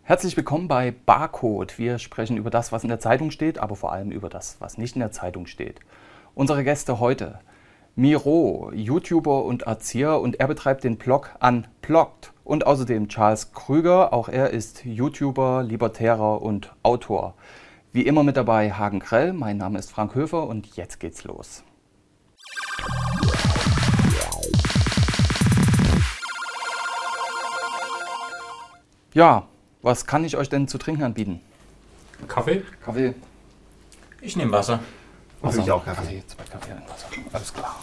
Herzlich willkommen bei Barcode. Wir sprechen über das, was in der Zeitung steht, aber vor allem über das, was nicht in der Zeitung steht. Unsere Gäste heute: Miro, YouTuber und Erzieher, und er betreibt den Blog Unplugged. Und außerdem Charles Krüger, auch er ist YouTuber, Libertärer und Autor. Wie immer mit dabei Hagen Krell, mein Name ist Frank Höfer und jetzt geht's los. Ja, was kann ich euch denn zu trinken anbieten? Kaffee? Kaffee. Ich nehme Wasser. Wasser. Ich auch Kaffee. Zwei Kaffee, ein Wasser. Alles klar.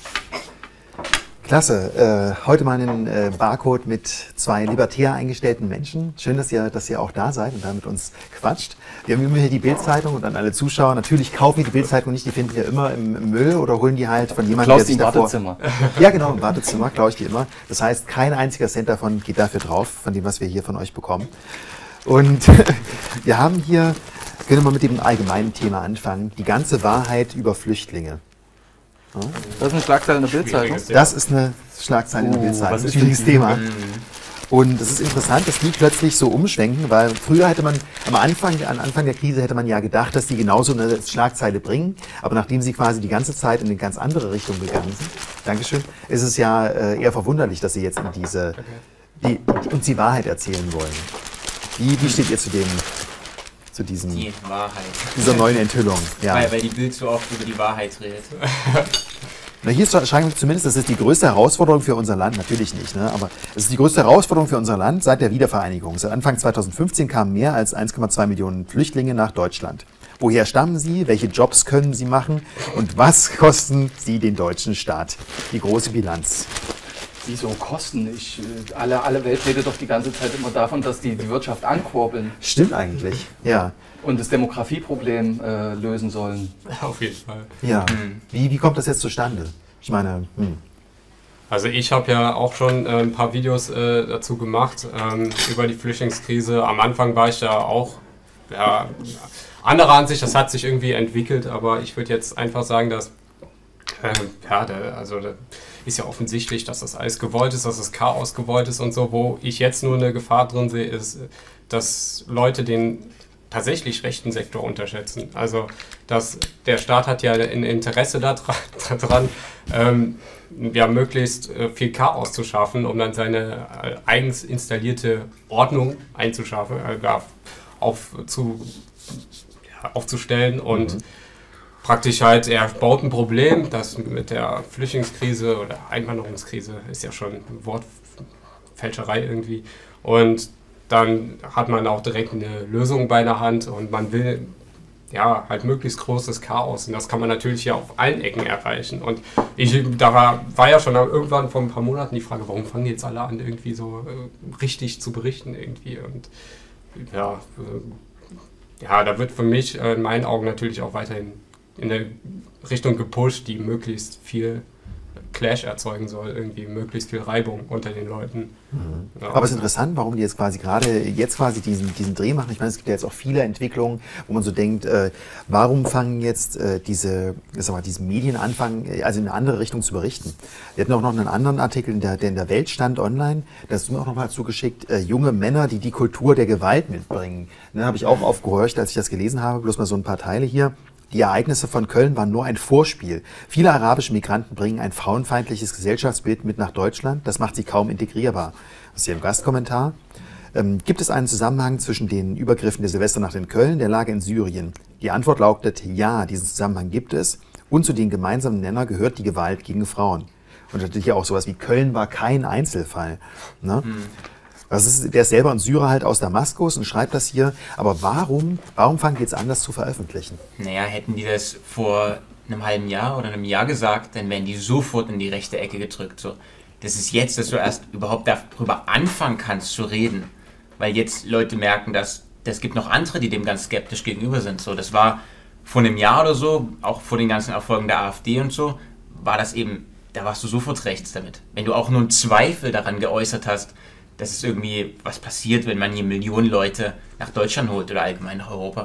Klasse. Heute mal einen Barcode mit zwei libertär eingestellten Menschen. Schön, dass ihr auch da seid und da mit uns quatscht. Wir haben immer hier die Bild-Zeitung und an alle Zuschauer. Natürlich kaufen wir die Bild-Zeitung nicht, die finden wir immer im Müll oder holen die halt von jemandem, der sich davor... Wartezimmer. Ja, genau, im Wartezimmer klaue ich die immer. Das heißt, kein einziger Cent davon geht dafür drauf, von dem, was wir hier von euch bekommen. Und wir haben hier, können wir mal mit dem allgemeinen Thema anfangen, die ganze Wahrheit über Flüchtlinge. Ja? Das ist eine Schlagzeile in der Bildzeitung. Das ist eine Schlagzeile in der Bildzeitung, das ist ein schwieriges Thema. Und es ist interessant, dass die plötzlich so umschwenken, weil früher hätte man, am Anfang der Krise hätte man ja gedacht, dass die genauso eine Schlagzeile bringen, aber nachdem sie quasi die ganze Zeit in eine ganz andere Richtung gegangen sind, Dankeschön, ist es ja eher verwunderlich, dass sie jetzt in uns die Wahrheit erzählen wollen. Wie steht ihr zu diesem, Die Wahrheit. dieser neuen Enthüllung? Ja. Weil die Bild so oft über die Wahrheit redet. Na, hier scheint zumindest, das ist die größte Herausforderung für unser Land, natürlich nicht, ne? Aber es ist die größte Herausforderung für unser Land seit der Wiedervereinigung. Seit Anfang 2015 kamen mehr als 1,2 Millionen Flüchtlinge nach Deutschland. Woher stammen sie? Welche Jobs können sie machen? Und was kosten sie den deutschen Staat? Die große Bilanz. Wieso Kosten? Alle Welt redet doch die ganze Zeit immer davon, dass die Wirtschaft ankurbeln Stimmt eigentlich, ja. und das Demografieproblem lösen sollen. Auf jeden Fall. Ja. Wie kommt das jetzt zustande? Ich meine, Also ich habe ja auch schon ein paar Videos dazu gemacht über die Flüchtlingskrise. Am Anfang war ich da auch anderer Ansicht, das hat sich irgendwie entwickelt, aber ich würde jetzt einfach sagen, dass da ist ja offensichtlich, dass das alles gewollt ist, dass das Chaos gewollt ist und so. Wo ich jetzt nur eine Gefahr drin sehe, ist, dass Leute den tatsächlich rechten Sektor unterschätzen. Also der Staat hat ja ein Interesse daran, möglichst viel Chaos zu schaffen, um dann seine eigens installierte Ordnung einzuschaffen, aufzustellen und praktisch halt, er baut ein Problem, das mit der Flüchtlingskrise oder Einwanderungskrise ist ja schon Wortfälscherei irgendwie. Und dann hat man auch direkt eine Lösung bei der Hand und man will ja halt möglichst großes Chaos. Und das kann man natürlich ja auf allen Ecken erreichen. Und da war ja schon irgendwann vor ein paar Monaten die Frage, warum fangen jetzt alle an, irgendwie so richtig zu berichten irgendwie. Und da wird für mich in meinen Augen natürlich auch weiterhin in eine Richtung gepusht, die möglichst viel Clash erzeugen soll, irgendwie möglichst viel Reibung unter den Leuten. Ja. Aber es ist interessant, warum die jetzt quasi diesen Dreh machen. Ich meine, es gibt ja jetzt auch viele Entwicklungen, wo man so denkt, warum fangen jetzt diese Medien anfangen, also in eine andere Richtung zu berichten. Wir hatten auch noch einen anderen Artikel, der in der Welt stand online, da hast du mir auch noch mal zugeschickt, junge Männer, die Kultur der Gewalt mitbringen. Da habe ich auch aufgehorcht, als ich das gelesen habe, bloß mal so ein paar Teile hier. Die Ereignisse von Köln waren nur ein Vorspiel. Viele arabische Migranten bringen ein frauenfeindliches Gesellschaftsbild mit nach Deutschland. Das macht sie kaum integrierbar. Das ist hier im Gastkommentar. Gibt es einen Zusammenhang zwischen den Übergriffen der Silvesternacht in Köln, der Lage in Syrien? Die Antwort lautet ja, diesen Zusammenhang gibt es. Und zu den gemeinsamen Nenner gehört die Gewalt gegen Frauen. Und natürlich ja auch sowas wie Köln war kein Einzelfall. Ne? Der ist selber ein Syrer halt aus Damaskus und schreibt das hier. Aber warum fangen die jetzt an, das zu veröffentlichen? Naja, hätten die das vor einem halben Jahr oder einem Jahr gesagt, dann wären die sofort in die rechte Ecke gedrückt. So, das ist jetzt, dass du erst überhaupt darüber anfangen kannst zu reden. Weil jetzt Leute merken, dass es gibt noch andere, die dem ganz skeptisch gegenüber sind. So, das war vor einem Jahr oder so, auch vor den ganzen Erfolgen der AfD und so, war das eben, da warst du sofort rechts damit. Wenn du auch nur einen Zweifel daran geäußert hast, dass es irgendwie was passiert, wenn man hier Millionen Leute nach Deutschland holt oder allgemein nach Europa.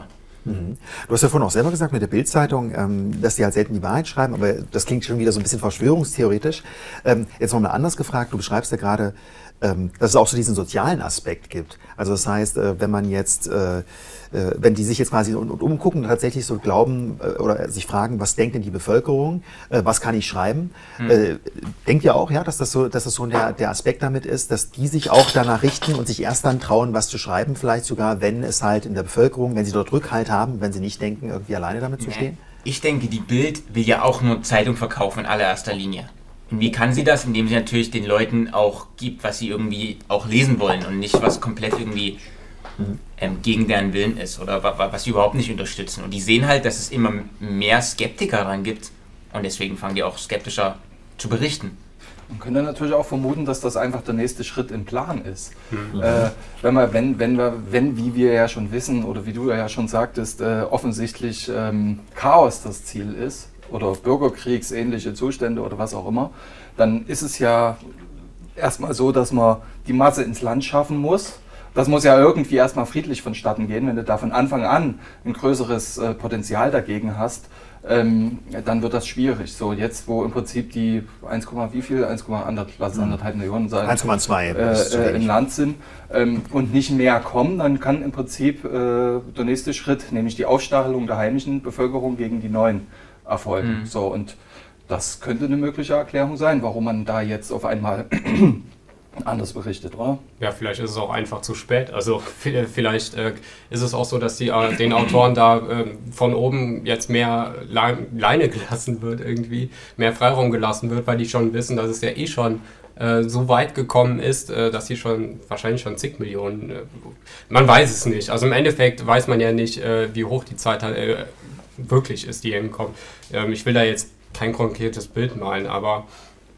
Du hast ja vorhin auch selber gesagt mit der Bild-Zeitung, dass die halt selten die Wahrheit schreiben, aber das klingt schon wieder so ein bisschen verschwörungstheoretisch. Jetzt nochmal anders gefragt, du beschreibst ja gerade, dass es auch so diesen sozialen Aspekt gibt. Also das heißt, wenn man jetzt, wenn die sich jetzt quasi umgucken und tatsächlich so glauben oder sich fragen, was denkt denn die Bevölkerung, was kann ich schreiben, denkt ihr auch, ja, dass das so der Aspekt damit ist, dass die sich auch danach richten und sich erst dann trauen, was zu schreiben, vielleicht sogar, wenn es halt in der Bevölkerung, wenn sie dort Rückhalt haben, wenn sie nicht denken, irgendwie alleine damit zu stehen? Ich denke, die Bild will ja auch nur Zeitung verkaufen in allererster Linie. Und wie kann sie das? Indem sie natürlich den Leuten auch gibt, was sie irgendwie auch lesen wollen und nicht was komplett irgendwie gegen deren Willen ist oder was sie überhaupt nicht unterstützen. Und die sehen halt, dass es immer mehr Skeptiker daran gibt und deswegen fangen die auch skeptischer zu berichten. Man könnte natürlich auch vermuten, dass das einfach der nächste Schritt im Plan ist. Wenn, wie wir ja schon wissen oder wie du ja schon sagtest, offensichtlich Chaos das Ziel ist, oder bürgerkriegsähnliche Zustände oder was auch immer, dann ist es ja erstmal so, dass man die Masse ins Land schaffen muss. Das muss ja irgendwie erstmal friedlich vonstatten gehen. Wenn du da von Anfang an ein größeres Potenzial dagegen hast, dann wird das schwierig. So jetzt, wo im Prinzip die 1,1 Millionen sein, 1,2 im Land sind und nicht mehr kommen, dann kann im Prinzip der nächste Schritt, nämlich die Aufstachelung der heimischen Bevölkerung gegen die neuen, erfolgen. So, und das könnte eine mögliche Erklärung sein, warum man da jetzt auf einmal anders berichtet, oder? Ja, vielleicht ist es auch einfach zu spät. Also vielleicht ist es auch so, dass den Autoren da von oben jetzt mehr Leine gelassen wird, irgendwie mehr Freiraum gelassen wird, weil die schon wissen, dass es ja eh schon so weit gekommen ist, dass sie wahrscheinlich schon zig Millionen, man weiß es nicht. Also im Endeffekt weiß man ja nicht, wie hoch die Zeit wirklich ist, die hinkommt. Ich will da jetzt kein konkretes Bild malen, aber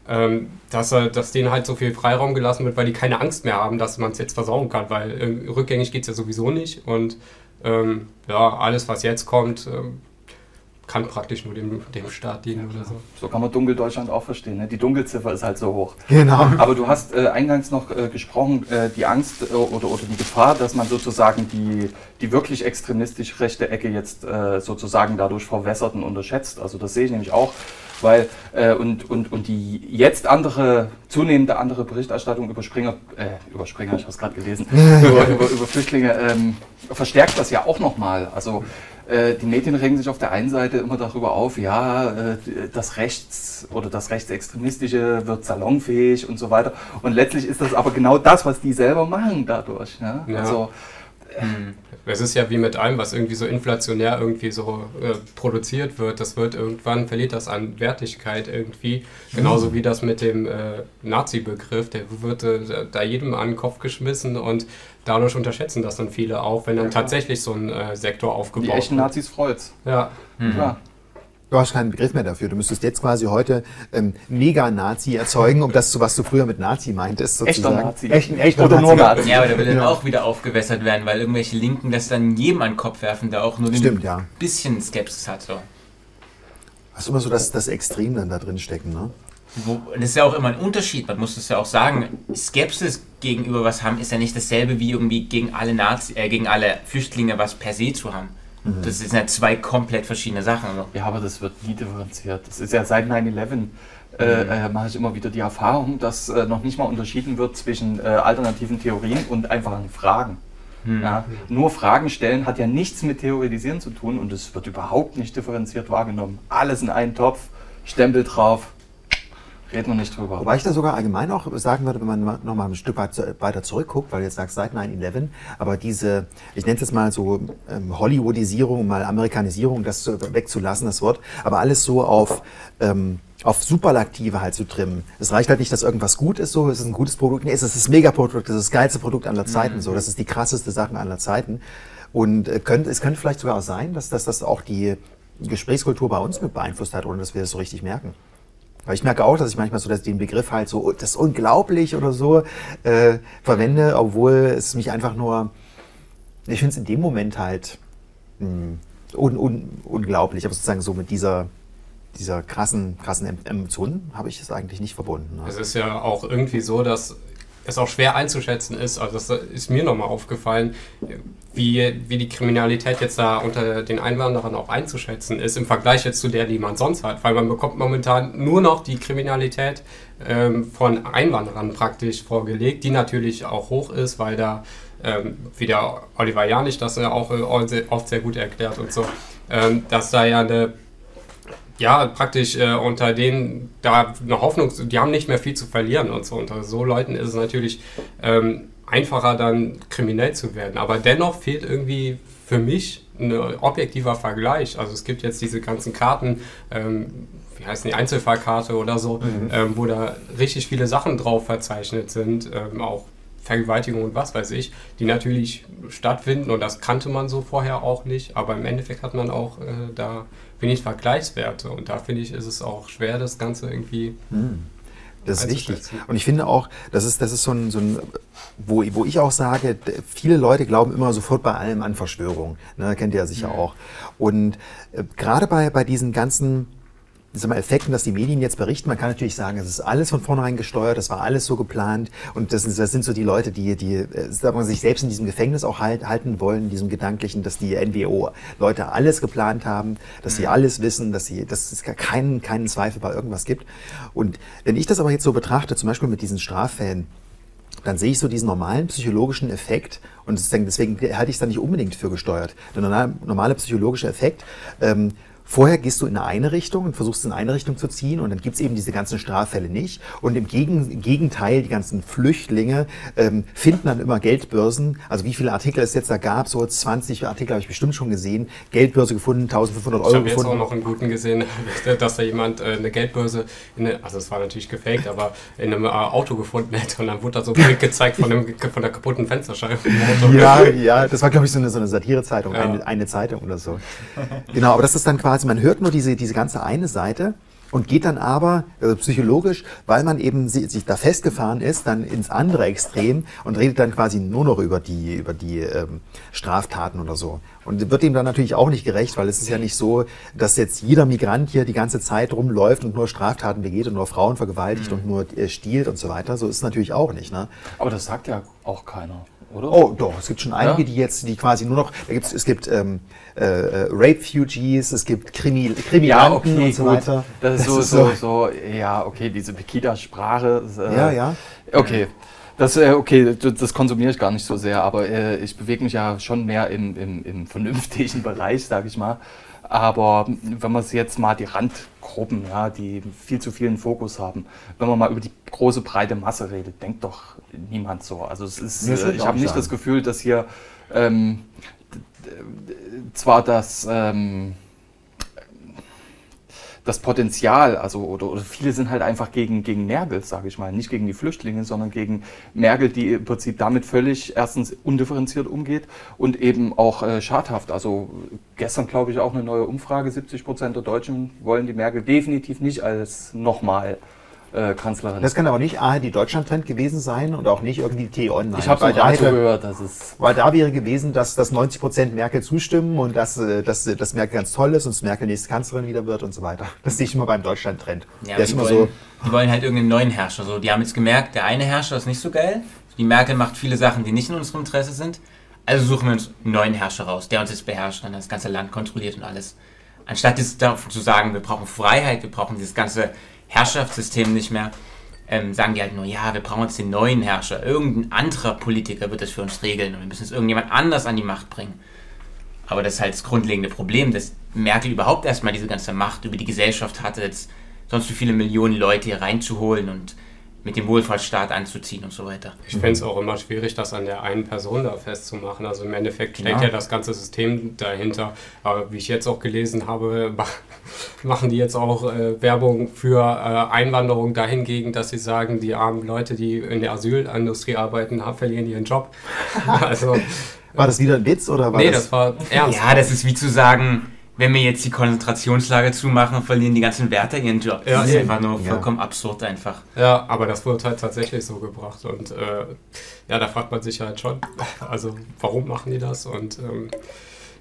dass denen halt so viel Freiraum gelassen wird, weil die keine Angst mehr haben, dass man es jetzt versauen kann, weil rückgängig geht es ja sowieso nicht und alles, was jetzt kommt, kann praktisch nur dem Staat dienen oder so. So kann man Dunkeldeutschland auch verstehen, ne? Die Dunkelziffer ist halt so hoch. Genau. Aber du hast eingangs noch gesprochen, die Angst oder die Gefahr, dass man sozusagen die wirklich extremistisch rechte Ecke jetzt sozusagen dadurch verwässert und unterschätzt. Also das sehe ich nämlich auch, weil und die jetzt zunehmende andere Berichterstattung über Springer, ich habe es gerade gelesen, über Flüchtlinge verstärkt das ja auch nochmal. Also die Medien regen sich auf der einen Seite immer darüber auf, ja, das Rechtsextremistische wird salonfähig und so weiter. Und letztlich ist das aber genau das, was die selber machen dadurch. Ne? Ja. Also, es ist ja wie mit allem, was irgendwie so inflationär irgendwie so produziert wird. Das wird irgendwann, verliert das an Wertigkeit irgendwie. Genauso wie das mit dem Nazi-Begriff. Der wird da jedem an den Kopf geschmissen und dadurch unterschätzen das dann viele auch, wenn dann tatsächlich so ein Sektor aufgebaut wird. Die echten Nazis freut's. Ja. Klar. Du hast keinen Begriff mehr dafür. Du müsstest jetzt quasi heute Mega-Nazi erzeugen, um das, was du früher mit Nazi meintest, sozusagen. Echter Nazi. Echter Oder nur Nazi. Nazi. Ja, aber der will dann auch wieder aufgewässert werden, weil irgendwelche Linken das dann jedem an den Kopf werfen, der auch nur ein bisschen Skepsis hat. So. Das ist immer so, dass das Extrem dann da drin stecken, ne? Das ist ja auch immer ein Unterschied, man muss das ja auch sagen. Skepsis gegenüber was haben, ist ja nicht dasselbe wie irgendwie gegen alle Flüchtlinge was per se zu haben. Das sind ja zwei komplett verschiedene Sachen. Also. Ja, aber das wird nie differenziert. Das ist ja seit 9/11 mache ich immer wieder die Erfahrung, dass noch nicht mal unterschieden wird zwischen alternativen Theorien und einfachen Fragen. Ja, nur Fragen stellen hat ja nichts mit Theoretisieren zu tun und es wird überhaupt nicht differenziert wahrgenommen. Alles in einen Topf, Stempel drauf, reden wir nicht drüber. Wobei ich da sogar allgemein auch sagen würde, wenn man noch mal ein Stück weiter zurückguckt, weil du jetzt sagst seit 9/11, aber diese, ich nenne es jetzt mal so Hollywoodisierung, mal Amerikanisierung, das wegzulassen, das Wort, aber alles so auf Superlative halt zu trimmen. Es reicht halt nicht, dass irgendwas gut ist, so, es ist ein gutes Produkt, nee, es ist das Megaprodukt, das ist das geilste Produkt aller Zeiten, so, das ist die krasseste Sache aller Zeiten. Und es könnte vielleicht sogar auch sein, dass das auch die Gesprächskultur bei uns mit beeinflusst hat, ohne dass wir das so richtig merken. Weil ich merke auch, dass ich manchmal so den Begriff halt so, das ist unglaublich oder so, verwende, obwohl es mich einfach nur, ich finde es in dem Moment halt unglaublich, aber sozusagen so mit dieser krassen Emotionen habe ich es eigentlich nicht verbunden. Ne? Es ist ja auch irgendwie so, dass es auch schwer einzuschätzen ist, also das ist mir nochmal aufgefallen, wie die Kriminalität jetzt da unter den Einwanderern auch einzuschätzen ist, im Vergleich jetzt zu der, die man sonst hat, weil man bekommt momentan nur noch die Kriminalität von Einwanderern praktisch vorgelegt, die natürlich auch hoch ist, weil da, wie der Oliver Janich das ja auch oft sehr gut erklärt und so, dass da ja praktisch unter denen da eine Hoffnung, die haben nicht mehr viel zu verlieren und so. Unter so Leuten ist es natürlich einfacher dann kriminell zu werden. Aber dennoch fehlt irgendwie für mich ein objektiver Vergleich. Also es gibt jetzt diese ganzen Karten, wie heißt die, Einzelfallkarte oder so, wo da richtig viele Sachen drauf verzeichnet sind, auch Vergewaltigung und was weiß ich, die natürlich stattfinden und das kannte man so vorher auch nicht, aber im Endeffekt hat man auch da wenig Vergleichswerte und da finde ich, ist es auch schwer, das Ganze irgendwie Das ist wichtig. Und ich finde auch, das ist so ein wo ich auch sage, viele Leute glauben immer sofort bei allem an Verschwörung. Ne, kennt ihr ja sicher auch. Und gerade bei diesen ganzen Effekten, dass die Medien jetzt berichten, man kann natürlich sagen, es ist alles von vornherein gesteuert, das war alles so geplant und das sind so die Leute, die sich selbst in diesem Gefängnis auch halten wollen, in diesem Gedanklichen, dass die NWO-Leute alles geplant haben, dass sie alles wissen, dass es gar keinen Zweifel bei irgendwas gibt. Und wenn ich das aber jetzt so betrachte, zum Beispiel mit diesen Straffällen, dann sehe ich so diesen normalen psychologischen Effekt und deswegen halte ich es da nicht unbedingt für gesteuert. Der normale psychologische Effekt, vorher gehst du in eine Richtung und versuchst in eine Richtung zu ziehen und dann gibt's eben diese ganzen Straffälle nicht. Und im Gegenteil, die ganzen Flüchtlinge finden dann immer Geldbörsen. Also wie viele Artikel es jetzt da gab, so 20 Artikel habe ich bestimmt schon gesehen. Geldbörse gefunden, 1500 Euro gefunden. Ich habe jetzt auch noch einen guten gesehen, dass da jemand eine Geldbörse, also es war natürlich gefaked, aber in einem Auto gefunden hätte und dann wurde da so ein Bild gezeigt von der kaputten Fensterscheibe im Auto. Ja, das war glaube ich so eine Satirezeitung, eine Zeitung oder so. Genau, aber das ist dann quasi, man hört nur diese ganze eine Seite und geht dann aber psychologisch, weil man eben sich da festgefahren ist, dann ins andere Extrem und redet dann quasi nur noch über die Straftaten oder so. Und wird dem dann natürlich auch nicht gerecht, weil es ist ja nicht so, dass jetzt jeder Migrant hier die ganze Zeit rumläuft und nur Straftaten begeht und nur Frauen vergewaltigt und nur stiehlt und so weiter. So ist es natürlich auch nicht. Ne? Aber das sagt ja auch keiner. Oder? Oh, doch, es gibt schon einige, die quasi nur noch, es gibt Rape-Fugees, es gibt Krimilanten und so weiter. Das ist so, ja, okay, diese Pegida-Sprache. Ja. Okay. Das konsumiere ich gar nicht so sehr, aber ich bewege mich ja schon mehr im vernünftigen Bereich, sage ich mal. Aber wenn man jetzt mal die Randgruppen, ja, die viel zu vielen Fokus haben, wenn man mal über die große breite Masse redet, denkt doch niemand so. Also es ist, ich habe nicht das Gefühl, dass hier zwar das Potenzial, also oder viele sind halt einfach gegen Merkel, sage ich mal, nicht gegen die Flüchtlinge, sondern gegen Merkel, die im Prinzip damit völlig erstens undifferenziert umgeht und eben auch schadhaft. Also gestern, glaube ich, auch eine neue Umfrage, 70% der Deutschen wollen die Merkel definitiv nicht als nochmal Kanzlerin. Das kann aber nicht die Deutschland-Trend gewesen sein und auch nicht irgendwie T-Online. Ich habe es auch gehört, dass es... Weil da wäre gewesen, dass 90% Merkel zustimmen und dass Merkel ganz toll ist und dass Merkel nächste Kanzlerin wieder wird und so weiter. Das sehe ich immer beim Deutschland-Trend. Ja, die wollen halt irgendeinen neuen Herrscher. So, die haben jetzt gemerkt, der eine Herrscher ist nicht so geil. Die Merkel macht viele Sachen, die nicht in unserem Interesse sind. Also suchen wir uns einen neuen Herrscher raus, der uns jetzt beherrscht und das ganze Land kontrolliert und alles. Anstatt jetzt darauf zu sagen, wir brauchen Freiheit, wir brauchen dieses ganze Herrschaftssystem nicht mehr, sagen die halt nur, ja, wir brauchen jetzt den neuen Herrscher. Irgendein anderer Politiker wird das für uns regeln und wir müssen jetzt irgendjemand anders an die Macht bringen. Aber das ist halt das grundlegende Problem, dass Merkel überhaupt erstmal diese ganze Macht über die Gesellschaft hatte, jetzt sonst so viele Millionen Leute hier reinzuholen und mit dem Wohlfahrtsstaat anzuziehen und so weiter. Ich finde es auch immer schwierig, das an der einen Person da festzumachen. Also im Endeffekt steckt ja das ganze System dahinter. Aber wie ich jetzt auch gelesen habe, machen die jetzt auch Werbung für Einwanderung dahingegen, dass sie sagen, die armen Leute, die in der Asylindustrie arbeiten, verlieren ihren Job. Also, war das wieder ein Witz oder war das war ernst. Ja, das ist wie zu sagen, wenn wir jetzt die Konzentrationslager zumachen, verlieren die ganzen Wärter ihren Job. Das ist einfach nur vollkommen absurd einfach. Ja, aber das wird halt tatsächlich so gebracht. Und da fragt man sich halt schon, also warum machen die das? Und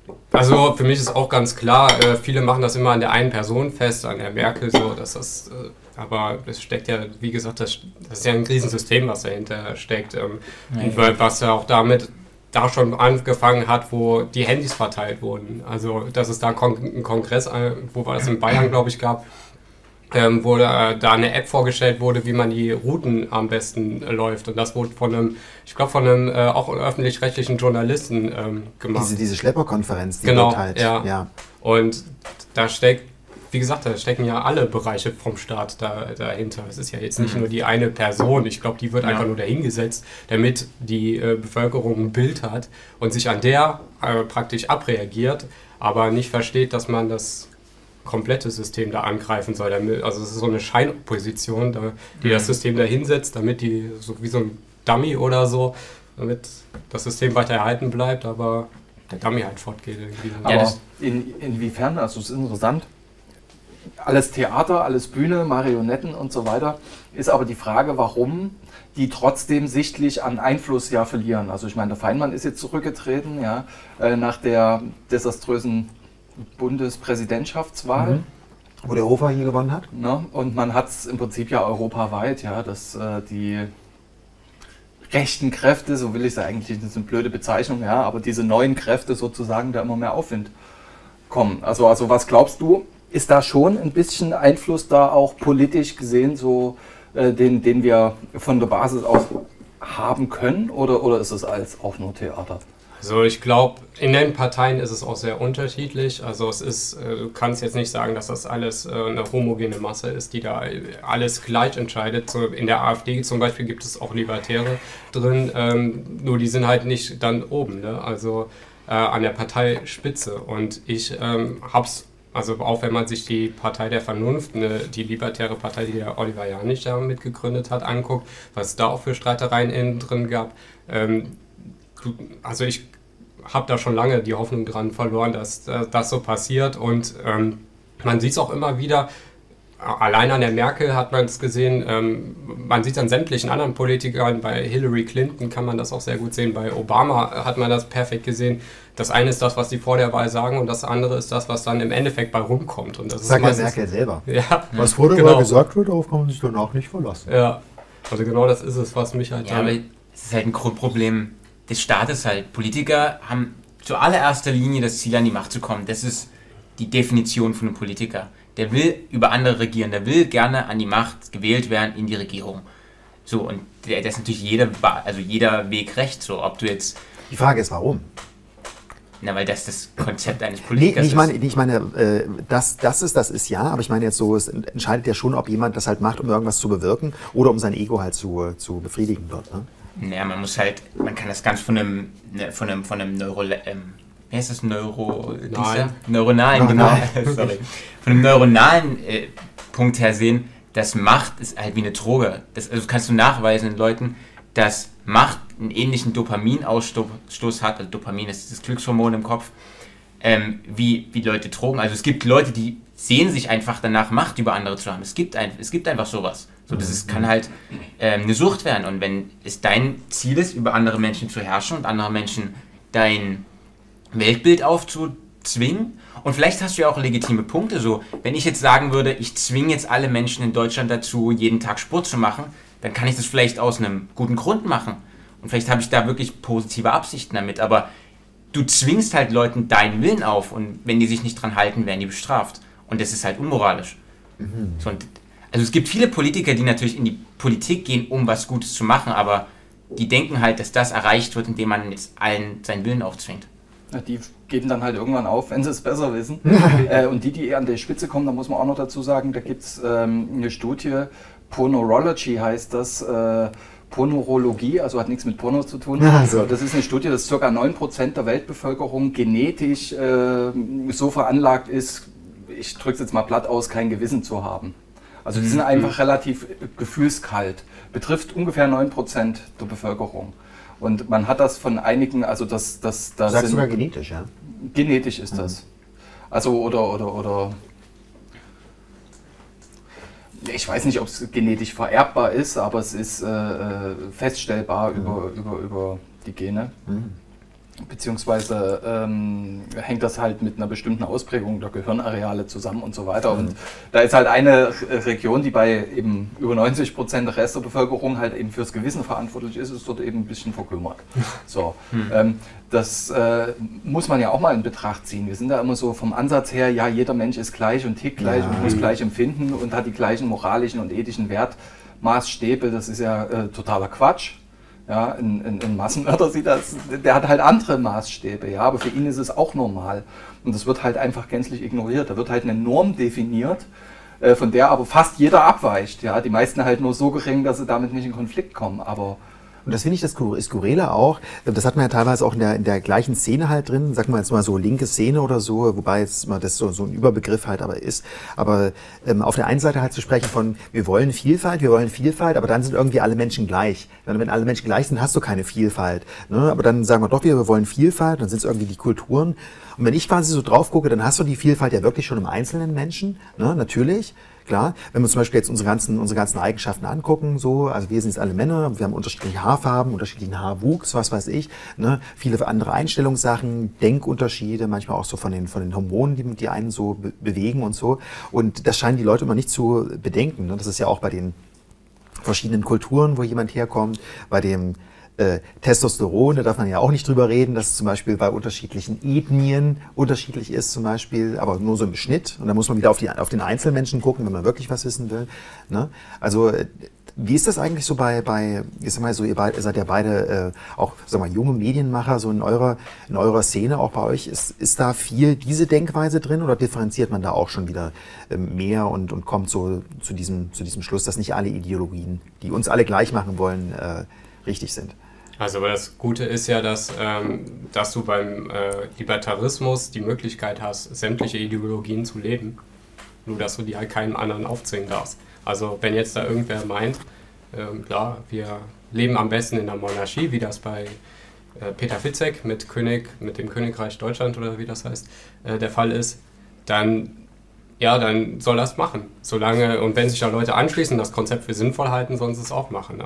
Also für mich ist auch ganz klar, viele machen das immer an der einen Person fest, an der Merkel so, dass das, aber es steckt ja, wie gesagt, das ist ja ein Riesensystem, was dahinter steckt, was ja auch damit da schon angefangen hat, wo die Handys verteilt wurden. Also dass es da einen Kongress, wo war das in Bayern, glaube ich, gab, wo da eine App vorgestellt wurde, wie man die Routen am besten läuft. Und das wurde von einem, ich glaube, von einem auch öffentlich-rechtlichen Journalisten gemacht. Diese Schlepperkonferenz, die genau, dort halt. Ja. Und da steckt, wie gesagt, da stecken ja alle Bereiche vom Staat dahinter. Es ist ja jetzt nicht nur die eine Person. Ich glaube, die wird einfach nur dahingesetzt, damit die Bevölkerung ein Bild hat und sich an der praktisch abreagiert, aber nicht versteht, dass man das komplette System da angreifen soll. Also es ist so eine Scheinopposition, die das System da hinsetzt, damit die so wie so ein Dummy oder so, damit das System weiter erhalten bleibt, aber der Dummy halt fortgeht irgendwie. Aber inwiefern, also es ist interessant, alles Theater, alles Bühne, Marionetten und so weiter, ist aber die Frage, warum die trotzdem sichtlich an Einfluss ja verlieren. Also ich meine, der Feimann ist jetzt zurückgetreten, ja, nach der desaströsen Bundespräsidentschaftswahl. Wo der Hofer hier gewonnen hat. Ne? Und man hat es im Prinzip ja europaweit, ja, dass die rechten Kräfte, so will ich es eigentlich, das ist eine blöde Bezeichnung, ja, aber diese neuen Kräfte sozusagen da immer mehr Aufwind kommen. Also was glaubst du, ist da schon ein bisschen Einfluss da auch politisch gesehen, so den wir von der Basis aus haben können, oder ist es alles auch nur Theater? Also ich glaube, in den Parteien ist es auch sehr unterschiedlich. Also es ist, du kannst jetzt nicht sagen, dass das alles eine homogene Masse ist, die da alles gleich entscheidet. So in der AfD zum Beispiel gibt es auch Libertäre drin, nur die sind halt nicht dann oben, ne? Also an der Parteispitze. Und ich hab's, also auch wenn man sich die Partei der Vernunft, die libertäre Partei, die der Oliver Janich da mitgegründet hat, anguckt, was es da auch für Streitereien innen drin gab, also ich habe da schon lange die Hoffnung dran verloren, dass das so passiert und man sieht es auch immer wieder, allein an der Merkel hat man es gesehen, man sieht es an sämtlichen anderen Politikern, bei Hillary Clinton kann man das auch sehr gut sehen, bei Obama hat man das perfekt gesehen. Das eine ist das, was die vor der Wahl sagen und das andere ist das, was dann im Endeffekt bei rumkommt. Und das sagt ist ja Merkel selber. Ja, was vor der Wahl gesagt wird, darauf kann man sich danach nicht verlassen. Ja, also genau das ist es, was mich halt... Ja, aber es ist halt ein Grundproblem des Staates halt. Politiker haben zuallererster Linie das Ziel, an die Macht zu kommen. Das ist die Definition von einem Politiker. Der will über andere regieren, der will gerne an die Macht gewählt werden in die Regierung. So, und das ist natürlich jeder Weg recht, so, ob du jetzt... Die Frage ist, warum? Na, weil das Konzept eines Politikers ist. Ich meine, das ist ja, aber ich meine jetzt so, es entscheidet ja schon, ob jemand das halt macht, um irgendwas zu bewirken oder um sein Ego halt zu befriedigen dort, ne? Naja, man kann das ganz von einem neuronalen, genau, sorry, von einem neuronalen Punkt her sehen, dass Macht ist halt wie eine Droge. Also kannst du nachweisen in Leuten, dass Macht einen ähnlichen Dopaminausstoß hat, also Dopamin ist das Glückshormon im Kopf, wie Leute Drogen. Also es gibt Leute, die sehen sich einfach danach, Macht über andere zu haben. Es gibt einfach sowas. So, kann halt eine Sucht werden. Und wenn es dein Ziel ist, über andere Menschen zu herrschen und andere Menschen dein Weltbild aufzuzwingen, und vielleicht hast du ja auch legitime Punkte, so, wenn ich jetzt sagen würde, ich zwinge jetzt alle Menschen in Deutschland dazu, jeden Tag Sport zu machen, dann kann ich das vielleicht aus einem guten Grund machen. Und vielleicht habe ich da wirklich positive Absichten damit, aber du zwingst halt Leuten deinen Willen auf und wenn die sich nicht dran halten, werden die bestraft. Und das ist halt unmoralisch. So, also es gibt viele Politiker, die natürlich in die Politik gehen, um was Gutes zu machen, aber die denken halt, dass das erreicht wird, indem man jetzt allen seinen Willen aufzwingt. Ja, die geben dann halt irgendwann auf, wenn sie es besser wissen. Und die an die Spitze kommen, da muss man auch noch dazu sagen, da gibt es eine Studie, Pornorology heißt das, Pornorologie, also hat nichts mit Porno zu tun. Also. Das ist eine Studie, dass ca. 9% der Weltbevölkerung genetisch so veranlagt ist, ich drücke es jetzt mal platt aus, kein Gewissen zu haben. Also die sind einfach relativ gefühlskalt. Betrifft ungefähr 9% der Bevölkerung. Und man hat das von einigen, also das du sagst sogar genetisch, ja? Genetisch ist das. Also oder ich weiß nicht, ob es genetisch vererbbar ist, aber es ist feststellbar über die Gene. beziehungsweise hängt das halt mit einer bestimmten Ausprägung der Gehirnareale zusammen und so weiter. Und da ist halt eine Region, die bei eben über 90% der Rest der Bevölkerung halt eben fürs Gewissen verantwortlich ist dort eben ein bisschen verkümmert. So, das muss man ja auch mal in Betracht ziehen. Wir sind da immer so vom Ansatz her, ja, jeder Mensch ist gleich und tickt gleich und muss gleich empfinden und hat die gleichen moralischen und ethischen Wertmaßstäbe. Das ist ja totaler Quatsch. Ja, ein Massenmörder der hat halt andere Maßstäbe, ja, aber für ihn ist es auch normal. Und das wird halt einfach gänzlich ignoriert. Da wird halt eine Norm definiert, von der aber fast jeder abweicht. Ja. Die meisten halt nur so gering, dass sie damit nicht in Konflikt kommen. Aber und das finde ich das Skurrile auch, das hat man ja teilweise auch in der gleichen Szene halt drin, sagen wir jetzt mal so linke Szene oder so, wobei jetzt mal das so ein Überbegriff halt aber ist, aber auf der einen Seite halt zu sprechen von, wir wollen Vielfalt, aber dann sind irgendwie alle Menschen gleich. Wenn alle Menschen gleich sind, hast du keine Vielfalt. Ne? Aber dann sagen wir doch, wir wollen Vielfalt, dann sind es irgendwie die Kulturen. Und wenn ich quasi so drauf gucke, dann hast du die Vielfalt ja wirklich schon im einzelnen Menschen, ne? Natürlich. Klar, wenn wir zum Beispiel jetzt unsere ganzen Eigenschaften angucken, so, also wir sind jetzt alle Männer, wir haben unterschiedliche Haarfarben, unterschiedlichen Haarwuchs, was weiß ich, ne, viele andere Einstellungssachen, Denkunterschiede, manchmal auch so von den Hormonen, die einen so bewegen und so. Und das scheinen die Leute immer nicht zu bedenken. Ne? Das ist ja auch bei den verschiedenen Kulturen, wo jemand herkommt, bei dem Testosteron, da darf man ja auch nicht drüber reden, dass es zum Beispiel bei unterschiedlichen Ethnien unterschiedlich ist zum Beispiel, aber nur so im Schnitt. Und da muss man wieder auf den Einzelmenschen gucken, wenn man wirklich was wissen will. Ne? Also wie ist das eigentlich so ich sag mal so, ihr seid ja beide auch, sag mal, junge Medienmacher, so in eurer Szene, auch bei euch, ist da viel diese Denkweise drin oder differenziert man da auch schon wieder mehr und kommt so zu diesem Schluss, dass nicht alle Ideologien, die uns alle gleich machen wollen, richtig sind? Also aber das Gute ist ja, dass du beim Libertarismus die Möglichkeit hast, sämtliche Ideologien zu leben, nur dass du die halt keinem anderen aufzwingen darfst. Also wenn jetzt da irgendwer meint, klar, wir leben am besten in der Monarchie, wie das bei Peter Fitzek mit dem Königreich Deutschland oder wie das heißt, der Fall ist, dann soll das machen. Solange, und wenn sich da Leute anschließen, das Konzept für sinnvoll halten, sollen sie es auch machen.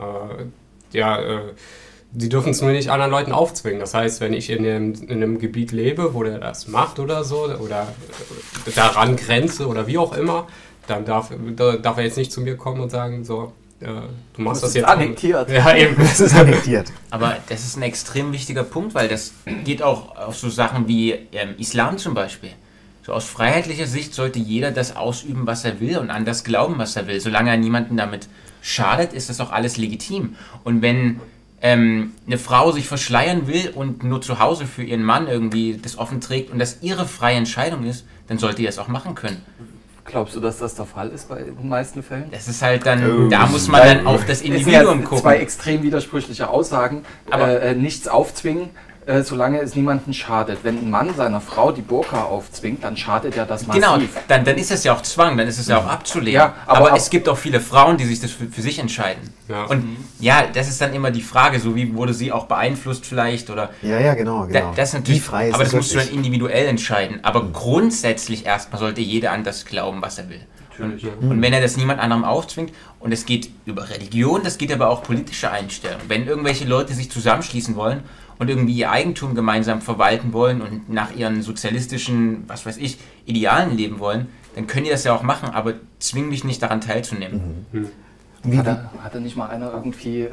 Die dürfen es nur nicht anderen Leuten aufzwingen. Das heißt, wenn ich in einem Gebiet lebe, wo der das macht oder so, oder daran grenze oder wie auch immer, dann darf er jetzt nicht zu mir kommen und sagen, so, du machst das jetzt. Annektiert. Ja, eben. Das ist annektiert. Aber das ist ein extrem wichtiger Punkt, weil das geht auch auf so Sachen wie Islam zum Beispiel. So aus freiheitlicher Sicht sollte jeder das ausüben, was er will und an das glauben, was er will. Solange er niemanden damit schadet, ist das auch alles legitim. Und wenn eine Frau sich verschleiern will und nur zu Hause für ihren Mann irgendwie das offen trägt und das ihre freie Entscheidung ist, dann sollte ihr das auch machen können. Glaubst du, dass das der Fall ist bei den meisten Fällen? Das ist halt dann, da muss man dann auf das Individuum gucken. Zwei extrem widersprüchliche Aussagen. Aber nichts aufzwingen, solange es niemandem schadet. Wenn ein Mann seiner Frau die Burka aufzwingt, dann schadet ja das massiv. Genau, dann ist es ja auch Zwang, dann ist es ja auch abzulehnen. Ja, aber es gibt auch viele Frauen, die sich das für sich entscheiden. Ja. Und ja, das ist dann immer die Frage, so wie wurde sie auch beeinflusst vielleicht oder... Ja, genau. Das natürlich, frei aber das musst du wirklich dann individuell entscheiden. Aber grundsätzlich erstmal sollte jeder an das glauben, was er will. Und wenn er das niemand anderem aufzwingt, und es geht über Religion, das geht aber auch politische Einstellungen. Wenn irgendwelche Leute sich zusammenschließen wollen und irgendwie ihr Eigentum gemeinsam verwalten wollen und nach ihren sozialistischen, was weiß ich, Idealen leben wollen, dann können die das ja auch machen, aber zwing mich nicht daran teilzunehmen. Hat er nicht mal einer irgendwie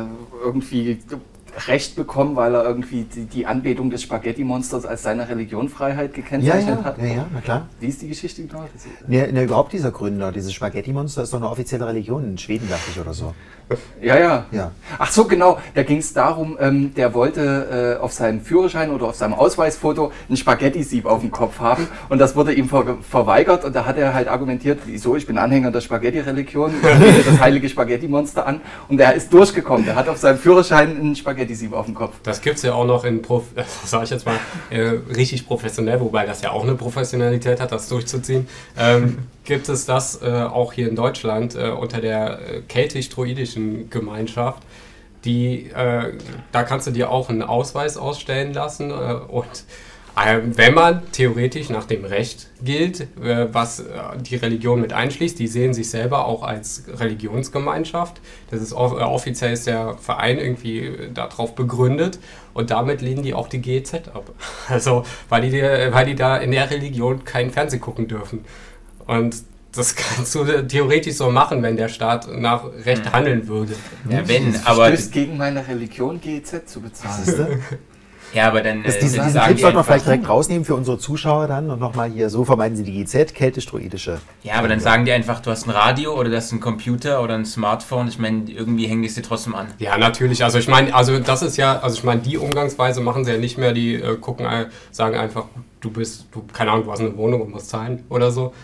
Recht bekommen, weil er irgendwie die Anbetung des Spaghetti-Monsters als seine Religionfreiheit gekennzeichnet hat? Ja, na klar. Wie ist die Geschichte genau? Überhaupt dieser Gründer, dieses Spaghetti-Monster ist doch eine offizielle Religion in Schweden, dachte ich, oder so. Ja. Ja. Ach so, genau. Da ging es darum, der wollte auf seinem Führerschein oder auf seinem Ausweisfoto ein Spaghetti-Sieb auf dem Kopf haben und das wurde ihm verweigert und da hat er halt argumentiert, wieso, ich bin Anhänger der Spaghetti-Religion, ich bete das heilige Spaghetti-Monster an und der ist durchgekommen. Der hat auf seinem Führerschein ein Spaghetti-Sieb auf dem Kopf. Das gibt es ja auch noch sag ich jetzt mal, richtig professionell, wobei das ja auch eine Professionalität hat, das durchzuziehen. Gibt es das auch hier in Deutschland unter der keltisch-druidischen Gemeinschaft, da kannst du dir auch einen Ausweis ausstellen lassen und Wenn man theoretisch nach dem Recht gilt, was die Religion mit einschließt, die sehen sich selber auch als Religionsgemeinschaft. Das ist offiziell ist der Verein irgendwie darauf begründet und damit lehnen die auch die GEZ ab. Also weil die da in der Religion kein Fernsehen gucken dürfen. Und das kannst du theoretisch so machen, wenn der Staat nach Recht handeln würde. Ja, wenn, Das aber verstößt gegen meine Religion, GEZ zu bezahlen. ja, aber dann Diesen sagen Tipp die sollten wir einfach, vielleicht direkt rausnehmen für unsere Zuschauer dann und nochmal hier, so vermeiden sie die GEZ, keltisch-druidische. ja, aber dann sagen die einfach, du hast ein Radio oder du hast einen Computer oder ein Smartphone. Ich meine, irgendwie hängen die es dir trotzdem an. Ja, natürlich. Also ich meine, die Umgangsweise machen sie ja nicht mehr. Die sagen einfach, keine Ahnung, du hast eine Wohnung und musst zahlen oder so.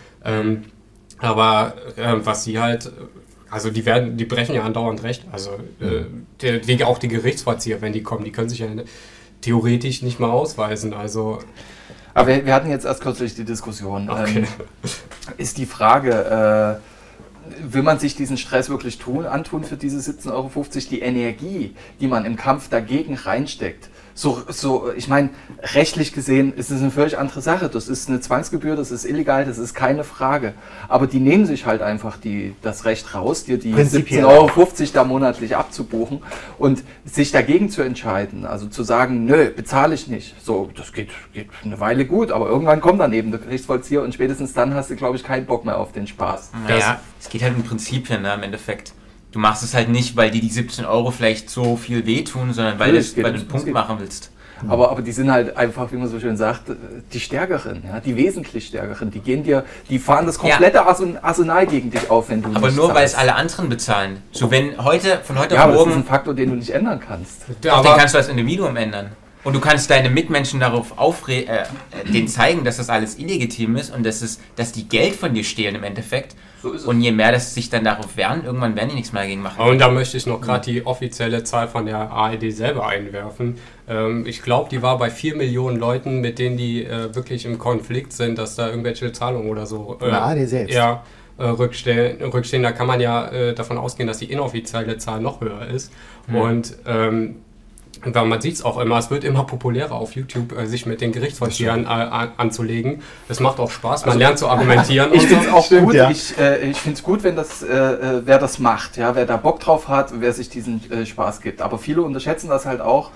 Aber was sie halt, also die brechen ja andauernd Recht. Also auch die Gerichtsvollzieher, wenn die kommen, die können sich ja theoretisch nicht mal ausweisen. Also Aber wir hatten jetzt erst kürzlich die Diskussion. Okay. Ist die Frage, will man sich diesen Stress wirklich antun für diese 17,50 Euro? Die Energie, die man im Kampf dagegen reinsteckt. Ich meine, rechtlich gesehen ist es eine völlig andere Sache. Das ist eine Zwangsgebühr, das ist illegal, das ist keine Frage. Aber die nehmen sich halt einfach das Recht raus, dir die 17,50 Euro da monatlich abzubuchen und sich dagegen zu entscheiden. Also zu sagen, nö, bezahle ich nicht. So, das geht eine Weile gut, aber irgendwann kommt dann eben der Gerichtsvollzieher und spätestens dann hast du, glaube ich, keinen Bock mehr auf den Spaß. Naja, es geht halt um Prinzipien, ne, im Endeffekt. Du machst es halt nicht, weil dir die 17 Euro vielleicht so viel wehtun, sondern weil du einen Punkt machen willst. Aber die sind halt einfach, wie man so schön sagt, die Stärkeren, ja, die wesentlich Stärkeren. Die fahren das komplette Arsenal gegen dich auf, wenn du Aber nicht nur, weil es zahlst. alle anderen bezahlen. So, wenn von heute Ja, auf aber das ist morgen, ein Faktor, den du nicht ändern kannst. doch, den kannst du als Individuum ändern. Und du kannst deine Mitmenschen darauf denen zeigen, dass das alles illegitim ist und dass die Geld von dir stehlen im Endeffekt. So ist es. Und je mehr das sich dann darauf wehren, irgendwann werden die nichts mehr dagegen machen. Und da möchte ich noch gerade die offizielle Zahl von der ARD selber einwerfen. Ich glaube, die war bei 4 Millionen Leuten, mit denen die wirklich im Konflikt sind, dass da irgendwelche Zahlungen oder so Von der ARD selbst? Ja, rückstehen. Da kann man ja davon ausgehen, dass die inoffizielle Zahl noch höher ist. Und weil man sieht es auch immer, es wird immer populärer auf YouTube, sich mit den Gerichtsvollziehern anzulegen. Es macht auch Spaß, man lernt zu argumentieren. Ich finde es auch gut, ja. ich finde es gut, wenn wer das macht, ja, wer da Bock drauf hat, wer sich diesen Spaß gibt. Aber viele unterschätzen das halt auch,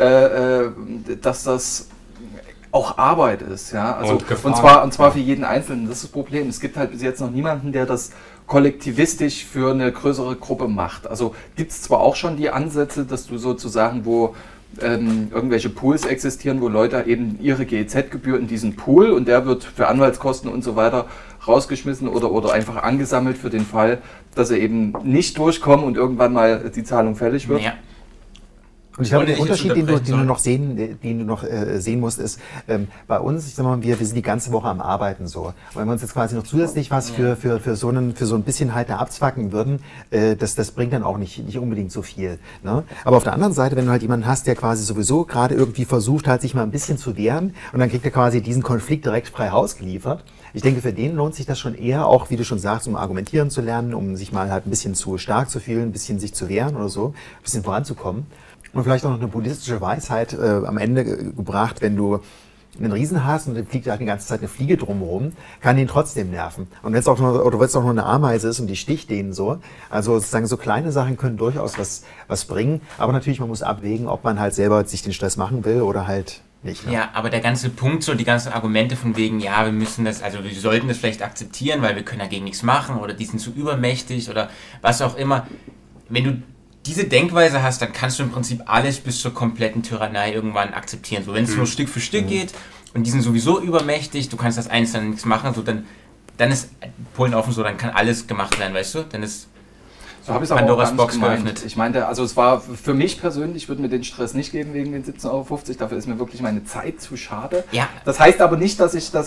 dass das auch Arbeit ist, ja. Also, und zwar für jeden Einzelnen. Das ist das Problem. Es gibt halt bis jetzt noch niemanden, der das kollektivistisch für eine größere Gruppe macht. Also gibt es zwar auch schon die Ansätze, dass du sozusagen, wo irgendwelche Pools existieren, wo Leute eben ihre GEZ-Gebühr in diesen Pool und der wird für Anwaltskosten und so weiter rausgeschmissen oder einfach angesammelt für den Fall, dass sie eben nicht durchkommen und irgendwann mal die Zahlung fällig wird. Ja. Und ich glaube, Ohne der Unterschied, dich den du unterbrechen noch sehen musst, ist, bei uns, ich sag mal, wir sind die ganze Woche am Arbeiten so. Und wenn wir uns jetzt quasi noch zusätzlich was für so ein bisschen halt da abzwacken würden, das bringt dann auch nicht unbedingt so viel. Ne? Aber auf der anderen Seite, wenn du halt jemanden hast, der quasi sowieso gerade irgendwie versucht halt, sich mal ein bisschen zu wehren und dann kriegt er quasi diesen Konflikt direkt frei Haus geliefert. Ich denke, für den lohnt sich das schon eher, auch wie du schon sagst, um argumentieren zu lernen, um sich mal halt ein bisschen zu stark zu fühlen, ein bisschen sich zu wehren oder so, ein bisschen voranzukommen. Und vielleicht auch noch eine buddhistische Weisheit am Ende gebracht, wenn du einen Riesen hast und dann fliegt da die ganze Zeit eine Fliege drumherum, kann den trotzdem nerven. Und wenn es auch nur eine Ameise ist und die sticht denen so, also sozusagen so kleine Sachen können durchaus was bringen, aber natürlich, man muss abwägen, ob man halt selber sich den Stress machen will oder halt nicht. Ne? Ja, aber der ganze Punkt, so die ganzen Argumente von wegen, ja, wir sollten das vielleicht akzeptieren, weil wir können dagegen nichts machen oder die sind zu übermächtig oder was auch immer. Wenn du diese Denkweise hast, dann kannst du im Prinzip alles bis zur kompletten Tyrannei irgendwann akzeptieren. So, wenn es nur Stück für Stück geht und die sind sowieso übermächtig, du kannst das Einzelne nichts machen, so dann ist Polen offen, so dann kann alles gemacht werden, weißt du? Dann ist So habe ich es aber auch Pandoras gar nicht Box gemeint. geöffnet. Ich meinte, also es war für mich persönlich, würde mir den Stress nicht geben wegen den 17,50 Euro. Dafür ist mir wirklich meine Zeit zu schade. Ja. Das heißt aber nicht, dass ich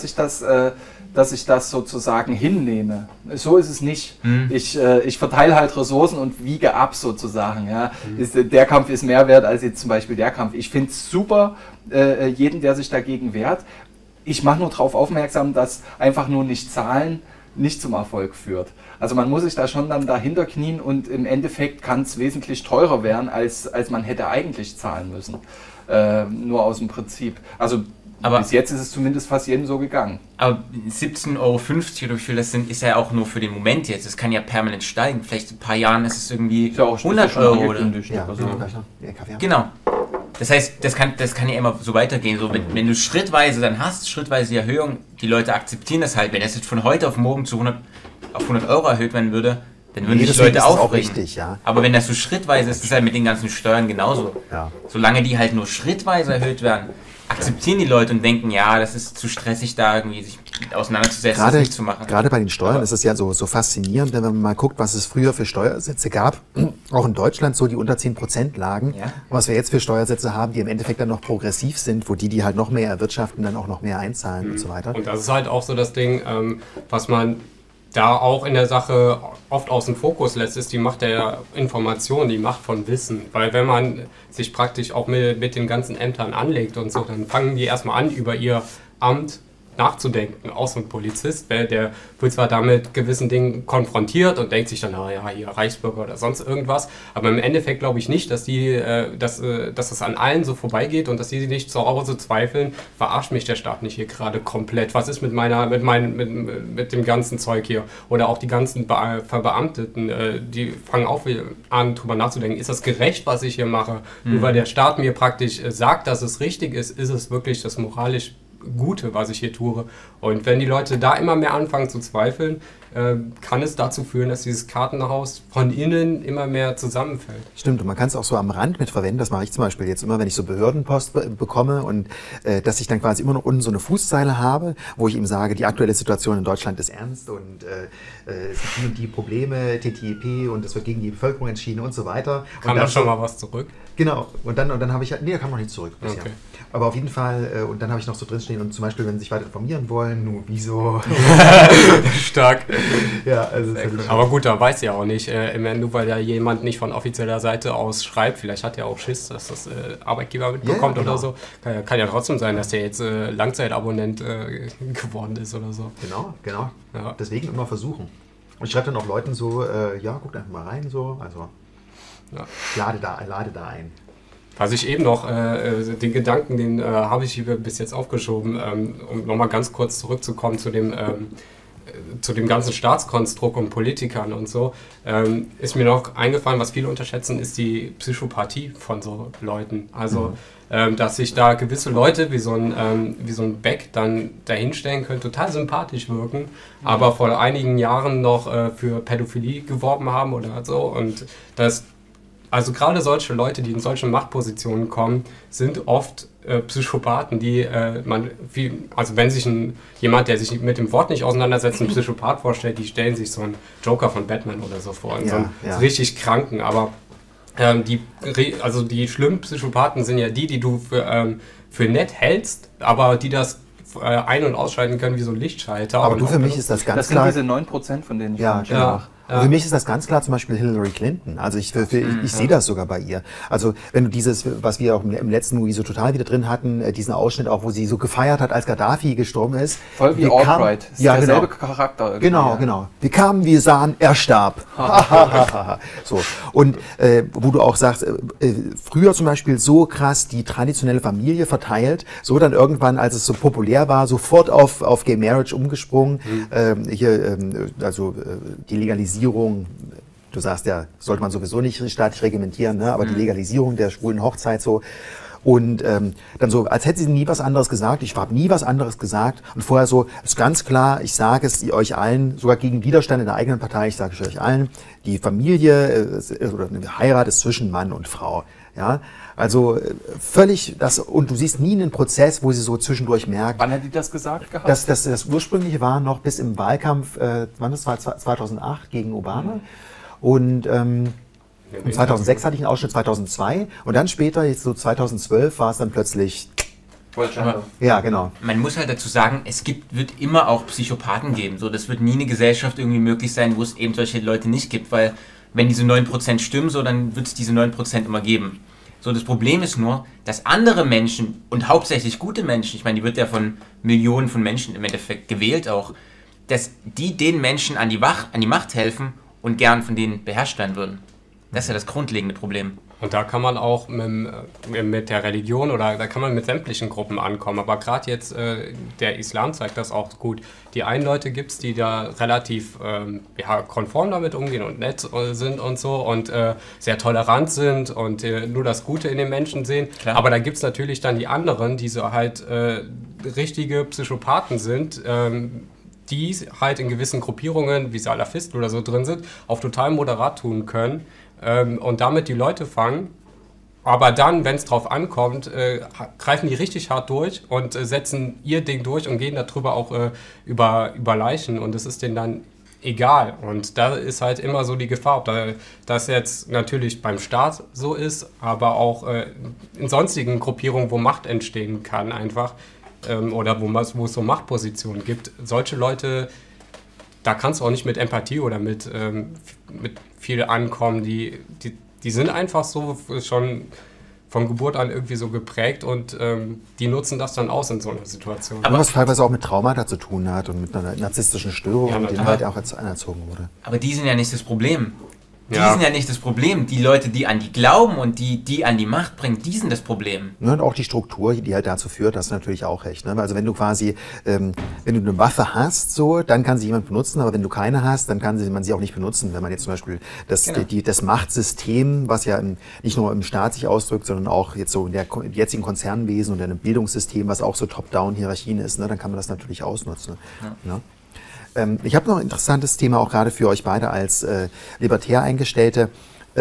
das sozusagen hinnehme. So ist es nicht. Ich verteile halt Ressourcen und wiege ab sozusagen. Ja. Der Kampf ist mehr wert als jetzt zum Beispiel der Kampf. Ich finde es super, jeden, der sich dagegen wehrt. Ich mache nur darauf aufmerksam, dass einfach nur nicht zahlen nicht zum Erfolg führt. Also man muss sich da schon dann dahinter knien und im Endeffekt kann es wesentlich teurer werden, als man hätte eigentlich zahlen müssen. Nur aus dem Prinzip. Also Aber bis jetzt ist es zumindest fast jedem so gegangen. Aber 17,50 € oder wie viel das sind, ist ja auch nur für den Moment jetzt. Das kann ja permanent steigen. Vielleicht in ein paar Jahren ist es irgendwie 100 €. Oder? Ja, also. Genau. Das heißt, das kann ja immer so weitergehen. So, wenn du schrittweise dann hast, schrittweise die Erhöhung, die Leute akzeptieren das halt. Wenn das jetzt von heute auf morgen auf 100 € erhöht werden würde, dann würden sich Leute auch richtig, ja. Aber wenn das so schrittweise ist, ist das halt mit den ganzen Steuern genauso. Ja. Solange die halt nur schrittweise erhöht werden, akzeptieren die Leute und denken, ja, das ist zu stressig, da irgendwie sich auseinanderzusetzen, das nicht zu machen. Gerade bei den Steuern ist es ja so faszinierend, wenn man mal guckt, was es früher für Steuersätze gab, auch in Deutschland so, die unter 10% lagen, was wir jetzt für Steuersätze haben, die im Endeffekt dann noch progressiv sind, wo die halt noch mehr erwirtschaften, dann auch noch mehr einzahlen und so weiter. Und das ist halt auch so das Ding, was man da auch in der Sache oft aus dem Fokus lässt, ist die Macht der Information, die Macht von Wissen. Weil wenn man sich praktisch auch mit den ganzen Ämtern anlegt und so, dann fangen die erstmal an, über ihr Amt nachzudenken. Auch so ein Polizist, der wird zwar damit gewissen Dingen konfrontiert und denkt sich dann, naja, hier Reichsbürger oder sonst irgendwas, aber im Endeffekt glaube ich nicht, dass das an allen so vorbeigeht und dass die nicht zu Hause zweifeln, verarscht mich der Staat nicht hier gerade komplett. Was ist mit dem ganzen Zeug hier? Oder auch die ganzen Verbeamteten, die fangen auch an, drüber nachzudenken, ist das gerecht, was ich hier mache? Nur weil der Staat mir praktisch sagt, dass es richtig ist es wirklich das moralisch Gute, was ich hier tue. Und wenn die Leute da immer mehr anfangen zu zweifeln, kann es dazu führen, dass dieses Kartenhaus von innen immer mehr zusammenfällt. Stimmt, und man kann es auch so am Rand mit verwenden. Das mache ich zum Beispiel jetzt immer, wenn ich so Behördenpost bekomme und dass ich dann quasi immer noch unten so eine Fußzeile habe, wo ich ihm sage, die aktuelle Situation in Deutschland ist ernst und es gibt die Probleme, TTIP und es wird gegen die Bevölkerung entschieden und so weiter. Kam da schon mal was zurück? Genau, und dann habe ich, da kam noch nicht zurück bisher. Okay. Aber auf jeden Fall, und dann habe ich noch so drinstehen und zum Beispiel, wenn sie sich weiter informieren wollen, nur wieso. Stark. Ja, also aber gut, da weiß ja auch nicht, nur weil ja jemand nicht von offizieller Seite aus schreibt, vielleicht hat er auch Schiss, dass das Arbeitgeber mitbekommt oder so. Kann ja trotzdem sein, dass der jetzt Langzeitabonnent geworden ist oder so. Genau. Ja. Deswegen immer versuchen. Und ich schreibe dann auch Leuten so, guckt einfach mal rein, so, also lade da ein. Was ich eben noch, den Gedanken, den habe ich bis jetzt aufgeschoben, um nochmal ganz kurz zurückzukommen zu dem ganzen Staatskonstrukt und Politikern und so, ist mir noch eingefallen, was viele unterschätzen, ist die Psychopathie von so Leuten. Also, dass sich da gewisse Leute wie so ein Beck dann dahinstellen können, total sympathisch wirken, aber vor einigen Jahren noch für Pädophilie geworben haben oder so. Und also gerade solche Leute, die in solche Machtpositionen kommen, sind oft Psychopathen, die also wenn sich jemand, der sich mit dem Wort nicht auseinandersetzt, einen Psychopath vorstellt, die stellen sich so einen Joker von Batman oder so vor, so einen richtig Kranken, aber die schlimmen Psychopathen sind ja die du für nett hältst, aber die das ein- und ausschalten können wie so ein Lichtschalter. Aber für mich ist das ganz klar. Das sind diese 9%, von denen ich sprach. Für mich ist das ganz klar zum Beispiel Hillary Clinton. Also ich sehe das sogar bei ihr. Also wenn du dieses, was wir auch im letzten Movie so total wieder drin hatten, diesen Ausschnitt auch, wo sie so gefeiert hat, als Gaddafi gestorben ist. Voll wie Albright. Derselbe Charakter. Genau. Wir kamen, wir sahen, er starb. So. Und wo du auch sagst, früher zum Beispiel so krass die traditionelle Familie verteilt, so dann irgendwann, als es so populär war, sofort auf Gay Marriage umgesprungen. Die Legalisierung, du sagst ja, sollte man sowieso nicht staatlich reglementieren, ne? Aber die Legalisierung der schwulen Hochzeit so. Und dann so, als hätte sie nie was anderes gesagt. Ich habe nie was anderes gesagt. Und vorher so, ist ganz klar, ich sage es euch allen, sogar gegen Widerstand in der eigenen Partei, ich sage es euch allen, die Familie oder eine Heirat ist zwischen Mann und Frau. Ja, also völlig das, und du siehst nie einen Prozess, wo sie so zwischendurch merkt. Wann hat die das gesagt gehabt? Das ursprüngliche war noch bis im Wahlkampf, wann das war, 2008 gegen Obama. Und 2006 hatte ich einen Ausschnitt, 2002. Und dann später, jetzt so 2012, war es dann plötzlich... Ja, genau. Man muss halt dazu sagen, wird immer auch Psychopathen geben. So, das wird nie eine Gesellschaft irgendwie möglich sein, wo es eben solche Leute nicht gibt, weil wenn diese 9% stimmen, so, dann wird es diese 9% immer geben. So, das Problem ist nur, dass andere Menschen und hauptsächlich gute Menschen, ich meine, die wird ja von Millionen von Menschen im Endeffekt gewählt auch, dass die den Menschen an die Macht helfen und gern von denen beherrscht werden würden. Das ist ja das grundlegende Problem. Und da kann man auch mit der Religion oder da kann man mit sämtlichen Gruppen ankommen. Aber gerade jetzt, der Islam zeigt das auch gut. Die einen Leute gibt es, die da relativ konform damit umgehen und nett sind und so und sehr tolerant sind und nur das Gute in den Menschen sehen. Klar. Aber da gibt es natürlich dann die anderen, die so halt richtige Psychopathen sind, die halt in gewissen Gruppierungen, wie Salafisten oder so drin sind, auf total moderat tun können. Und damit die Leute fangen, aber dann, wenn es drauf ankommt, greifen die richtig hart durch und setzen ihr Ding durch und gehen darüber auch über Leichen und es ist denen dann egal. Und da ist halt immer so die Gefahr, ob das jetzt natürlich beim Staat so ist, aber auch in sonstigen Gruppierungen, wo Macht entstehen kann einfach oder wo es so Machtpositionen gibt. Solche Leute, da kannst du auch nicht mit Empathie oder mit viel ankommen, die sind einfach so schon von Geburt an irgendwie so geprägt und die nutzen das dann aus in so einer Situation. Aber was teilweise auch mit Traumata zu tun hat und mit einer narzisstischen Störung, Ja, die halt auch jetzt anerzogen wurde. Aber die sind ja nicht das Problem. Die Ja. sind ja nicht das Problem. Die Leute, die an die glauben und die an die Macht bringen, die sind das Problem. Ne, und auch die Struktur, die halt dazu führt, hast du natürlich auch recht. Ne? Also wenn du quasi, wenn du eine Waffe hast, so, dann kann sie jemand benutzen, aber wenn du keine hast, dann kann man sie auch nicht benutzen. Wenn man jetzt zum Beispiel das Machtsystem, was ja nicht nur im Staat sich ausdrückt, sondern auch jetzt so in der jetzigen Konzernwesen und in einem Bildungssystem, was auch so Top-Down-Hierarchien ist, ne, dann kann man das natürlich ausnutzen. Ja. Ne? Ich habe noch ein interessantes Thema auch gerade für euch beide als libertär Eingestellte.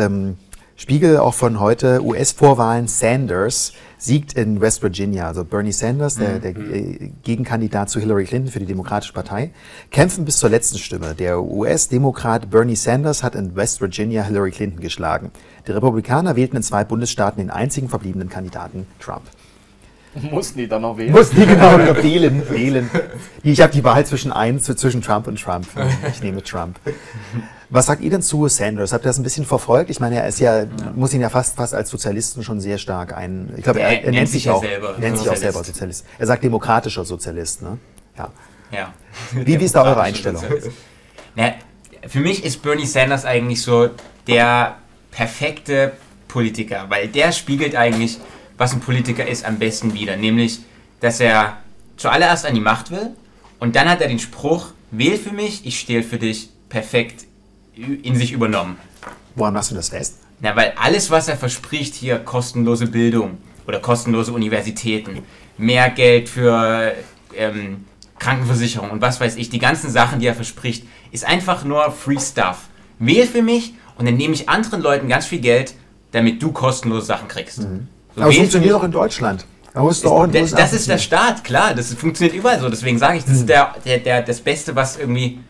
Spiegel auch von heute, US-Vorwahlen, Sanders siegt in West Virginia. Also Bernie Sanders, der Gegenkandidat zu Hillary Clinton für die Demokratische Partei, kämpfen bis zur letzten Stimme. Der US-Demokrat Bernie Sanders hat in West Virginia Hillary Clinton geschlagen. Die Republikaner wählten in 2 Bundesstaaten den einzigen verbliebenen Kandidaten, Trump. Mussten die dann noch wählen? Mussten die genau wählen. Ich habe die Wahl zwischen Trump und Trump. Ich nehme Trump. Was sagt ihr denn zu Sanders? Habt ihr das ein bisschen verfolgt? Ich meine, er ist muss ihn ja fast als Sozialisten schon sehr stark ich glaube, er nennt sich auch selber Sozialist. Er sagt demokratischer Sozialist, ne? Ja. Wie ist da eure Einstellung? Na, für mich ist Bernie Sanders eigentlich so der perfekte Politiker, weil der spiegelt eigentlich, was ein Politiker ist, am besten wider. Nämlich, dass er zuallererst an die Macht will und dann hat er den Spruch, wähl für mich, ich stehle für dich, perfekt in sich übernommen. Woran machst du das fest? Na, weil alles, was er verspricht, hier kostenlose Bildung oder kostenlose Universitäten, mehr Geld für Krankenversicherung und was weiß ich, die ganzen Sachen, die er verspricht, ist einfach nur Free Stuff. Wähl für mich und dann nehme ich anderen Leuten ganz viel Geld, damit du kostenlose Sachen kriegst. So, Aber es funktioniert auch in Deutschland. Das ist der Staat, klar, das funktioniert überall so. Deswegen sage ich, das ist das Beste, was irgendwie,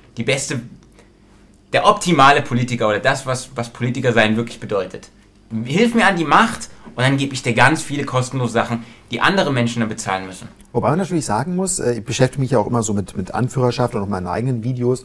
der optimale Politiker oder das, was Politiker sein wirklich bedeutet. Hilf mir an die Macht und dann gebe ich dir ganz viele kostenlose Sachen, die andere Menschen dann bezahlen müssen. Wobei man natürlich sagen muss, ich beschäftige mich ja auch immer so mit Anführerschaft und auch meinen eigenen Videos.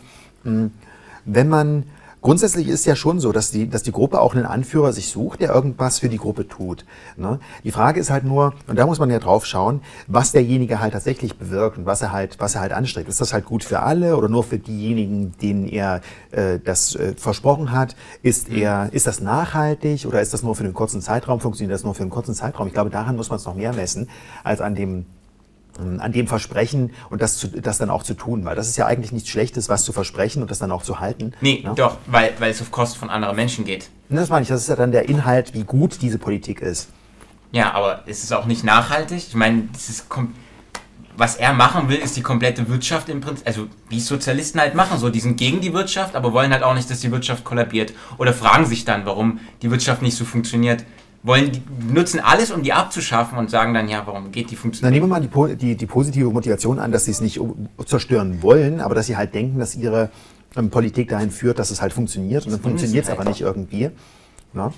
Grundsätzlich ist ja schon so, dass die Gruppe auch einen Anführer sich sucht, der irgendwas für die Gruppe tut. Ne? Die Frage ist halt nur, und da muss man ja drauf schauen, was derjenige halt tatsächlich bewirkt und was er halt anstrebt. Ist das halt gut für alle oder nur für diejenigen, denen er das versprochen hat? Ist das nachhaltig oder ist das nur für einen kurzen Zeitraum? Funktioniert das nur für einen kurzen Zeitraum? Ich glaube, daran muss man es noch mehr messen, als an dem Versprechen und das dann auch zu tun, weil das ist ja eigentlich nichts Schlechtes, was zu versprechen und das dann auch zu halten. Nee, ne? Doch, weil es auf Kosten von anderen Menschen geht. Und das meine ich, das ist ja dann der Inhalt, wie gut diese Politik ist. Ja, aber es ist auch nicht nachhaltig. Ich meine, was er machen will, ist die komplette Wirtschaft im Prinzip, also wie Sozialisten halt machen, so, die sind gegen die Wirtschaft, aber wollen halt auch nicht, dass die Wirtschaft kollabiert oder fragen sich dann, warum die Wirtschaft nicht so funktioniert. Nutzen alles, um die abzuschaffen und sagen dann, ja, warum geht die Funktion? Dann nehmen wir mal die positive Motivation an, dass sie es nicht zerstören wollen, aber dass sie halt denken, dass ihre Politik dahin führt, dass es halt funktioniert und dann funktioniert es aber nicht irgendwie. Na?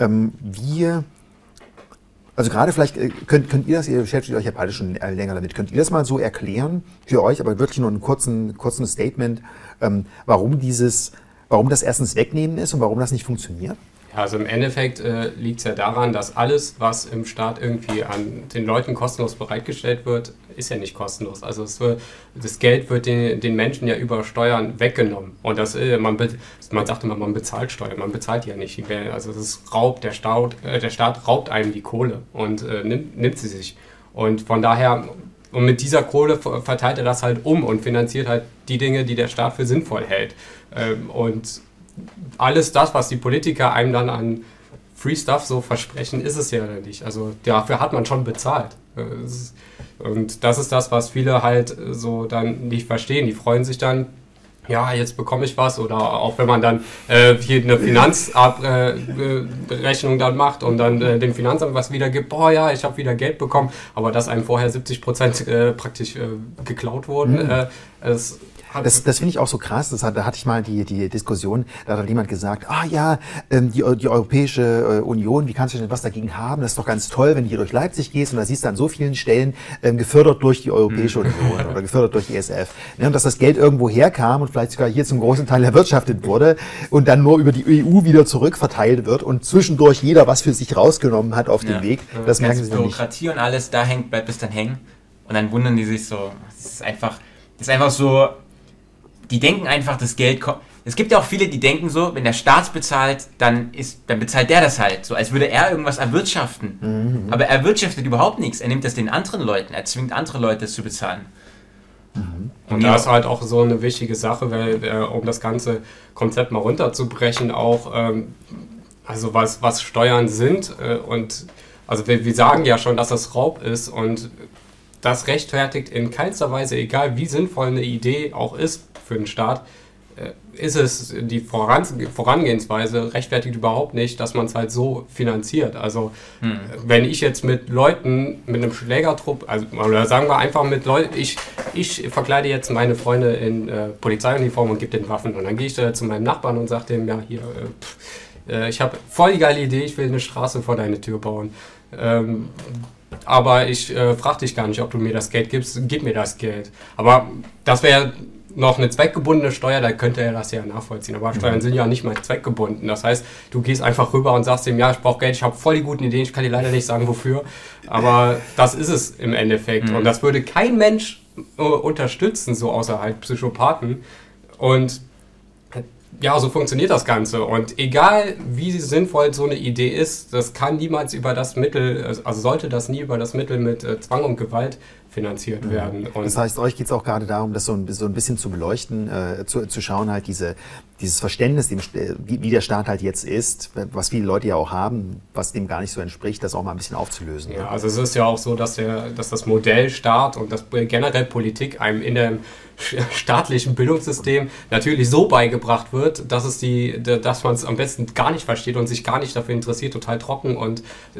Also gerade vielleicht könnt ihr das, ihr beschäftigt euch ja beide schon länger damit, könnt ihr das mal so erklären für euch, aber wirklich nur einen kurzen Statement, warum das erstens wegnehmen ist und warum das nicht funktioniert? Also im Endeffekt liegt es ja daran, dass alles, was im Staat irgendwie an den Leuten kostenlos bereitgestellt wird, ist ja nicht kostenlos. Also das Geld wird den Menschen ja über Steuern weggenommen. Und man sagt immer, man bezahlt Steuern, man bezahlt ja nicht. Also das ist Raub, der Staat raubt einem die Kohle und nimmt sie sich. Und von daher, und mit dieser Kohle verteilt er das halt um und finanziert halt die Dinge, die der Staat für sinnvoll hält. Und alles das, was die Politiker einem dann an Free Stuff so versprechen, ist es ja nicht. Also dafür hat man schon bezahlt. Und das ist das, was viele halt so dann nicht verstehen. Die freuen sich dann, ja, jetzt bekomme ich was. Oder auch wenn man dann hier eine Finanzabrechnung dann macht und dann dem Finanzamt was wiedergibt, boah ja, ich habe wieder Geld bekommen, aber dass einem vorher 70% praktisch geklaut wurden, Das finde ich auch so krass. Da hatte ich mal die Diskussion, da hat jemand gesagt, die Europäische Union, wie kannst du denn was dagegen haben? Das ist doch ganz toll, wenn du hier durch Leipzig gehst und da siehst du an so vielen Stellen gefördert durch die Europäische Union oder gefördert durch die ESF. Ne, und dass das Geld irgendwo herkam und vielleicht sogar hier zum großen Teil erwirtschaftet wurde und dann nur über die EU wieder zurückverteilt wird und zwischendurch jeder was für sich rausgenommen hat auf dem Weg. Das merken sie nicht. Bürokratie und alles, bleibt es dann hängen und dann wundern die sich so. Das ist einfach so. Die denken einfach, das Geld kommt. Es gibt ja auch viele, die denken so, wenn der Staat bezahlt, dann bezahlt der das halt. So als würde er irgendwas erwirtschaften. Mhm. Aber er erwirtschaftet überhaupt nichts. Er nimmt das den anderen Leuten. Er zwingt andere Leute, es zu bezahlen. Mhm. Und da ist halt auch so eine wichtige Sache, weil um das ganze Konzept mal runterzubrechen, auch also was Steuern sind. Und also wir sagen ja schon, dass das Raub ist und das rechtfertigt in keinster Weise, egal wie sinnvoll eine Idee auch ist für den Staat, ist es die Vorangehensweise rechtfertigt überhaupt nicht, dass man es halt so finanziert. Also wenn ich jetzt mit Leuten, mit einem Schlägertrupp, also oder sagen wir einfach mit Leuten, ich verkleide jetzt meine Freunde in Polizeiuniform und gebe den Waffen und dann gehe ich zu meinem Nachbarn und sage dem, ja hier, ich habe voll die geile Idee, ich will eine Straße vor deine Tür bauen. Aber ich frage dich gar nicht, ob du mir das Geld gibst, gib mir das Geld. Aber das wäre noch eine zweckgebundene Steuer, da könnte er das ja nachvollziehen. Aber Steuern sind ja nicht mal zweckgebunden. Das heißt, du gehst einfach rüber und sagst ihm, ja, ich brauche Geld, ich habe voll die guten Ideen, ich kann dir leider nicht sagen, wofür. Aber das ist es im Endeffekt. Und das würde kein Mensch unterstützen, so außerhalb Psychopathen. Und ja, so funktioniert das Ganze. Und egal, wie sinnvoll so eine Idee ist, das kann niemals über das Mittel, also sollte das nie über das Mittel mit Zwang und Gewalt finanziert werden. Und das heißt, euch geht es auch gerade darum, das so ein bisschen zu beleuchten, zu schauen, halt dieses Verständnis, wie der Staat halt jetzt ist, was viele Leute ja auch haben, was dem gar nicht so entspricht, das auch mal ein bisschen aufzulösen. Ja, also es ist ja auch so, dass das Modell Staat und das generell Politik einem in dem staatlichen Bildungssystem natürlich so beigebracht wird, dass man es am besten gar nicht versteht und sich gar nicht dafür interessiert, total trocken. Und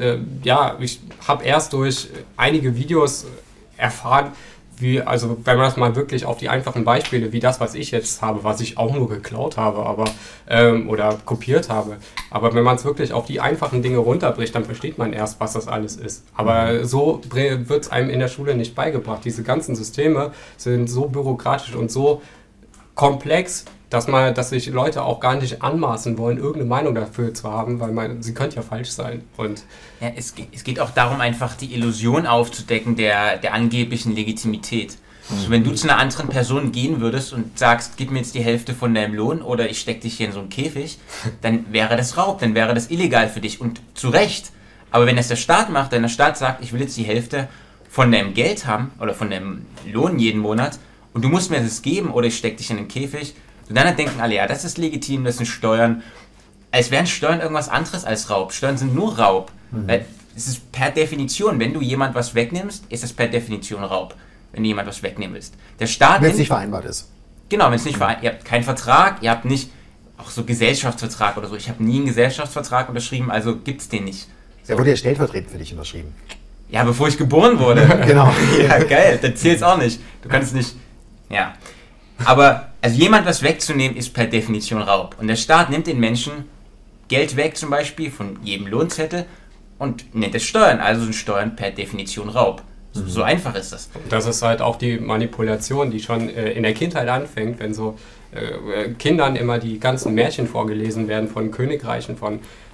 ich habe erst durch einige Videos erfahren, also wenn man das mal wirklich auf die einfachen Beispiele, wie das, was ich jetzt habe, was ich auch nur geklaut habe, oder kopiert habe, aber wenn man es wirklich auf die einfachen Dinge runterbricht, dann versteht man erst, was das alles ist. Aber so wird es einem in der Schule nicht beigebracht. Diese ganzen Systeme sind so bürokratisch und so komplex, dass sich Leute auch gar nicht anmaßen wollen, irgendeine Meinung dafür zu haben, weil sie könnte ja falsch sein. Und ja, es geht auch darum, einfach die Illusion aufzudecken der angeblichen Legitimität. Also wenn du zu einer anderen Person gehen würdest und sagst, gib mir jetzt die Hälfte von deinem Lohn oder ich stecke dich hier in so einen Käfig, dann wäre das Raub, dann wäre das illegal für dich und zu Recht. Aber wenn das der Staat macht, wenn der Staat sagt, ich will jetzt die Hälfte von deinem Geld haben oder von deinem Lohn jeden Monat und du musst mir das geben oder ich stecke dich in den Käfig, und dann denken alle, ja, das ist legitim, das sind Steuern. Als wären Steuern irgendwas anderes als Raub. Steuern sind nur Raub. Weil es ist per Definition, wenn du jemand was wegnimmst, ist es per Definition Raub, wenn du jemand was wegnehmen willst. Der Staat wenn es nicht vereinbart ist. Genau, wenn es nicht vereinbart ist. Ihr habt keinen Vertrag, ihr habt nicht, auch so Gesellschaftsvertrag oder so. Ich habe nie einen Gesellschaftsvertrag unterschrieben, also gibt es den nicht. So. Der wurde ja stellvertretend für dich unterschrieben. Ja, bevor ich geboren wurde. Genau. Ja, geil, das zählt auch nicht. Du kannst nicht, ja. Aber also jemand was wegzunehmen, ist per Definition Raub. Und der Staat nimmt den Menschen Geld weg, zum Beispiel von jedem Lohnzettel und nennt es Steuern. Also sind Steuern per Definition Raub. So einfach ist das. Das ist halt auch die Manipulation, die schon in der Kindheit anfängt, wenn so Kindern immer die ganzen Märchen vorgelesen werden von Königreichen, von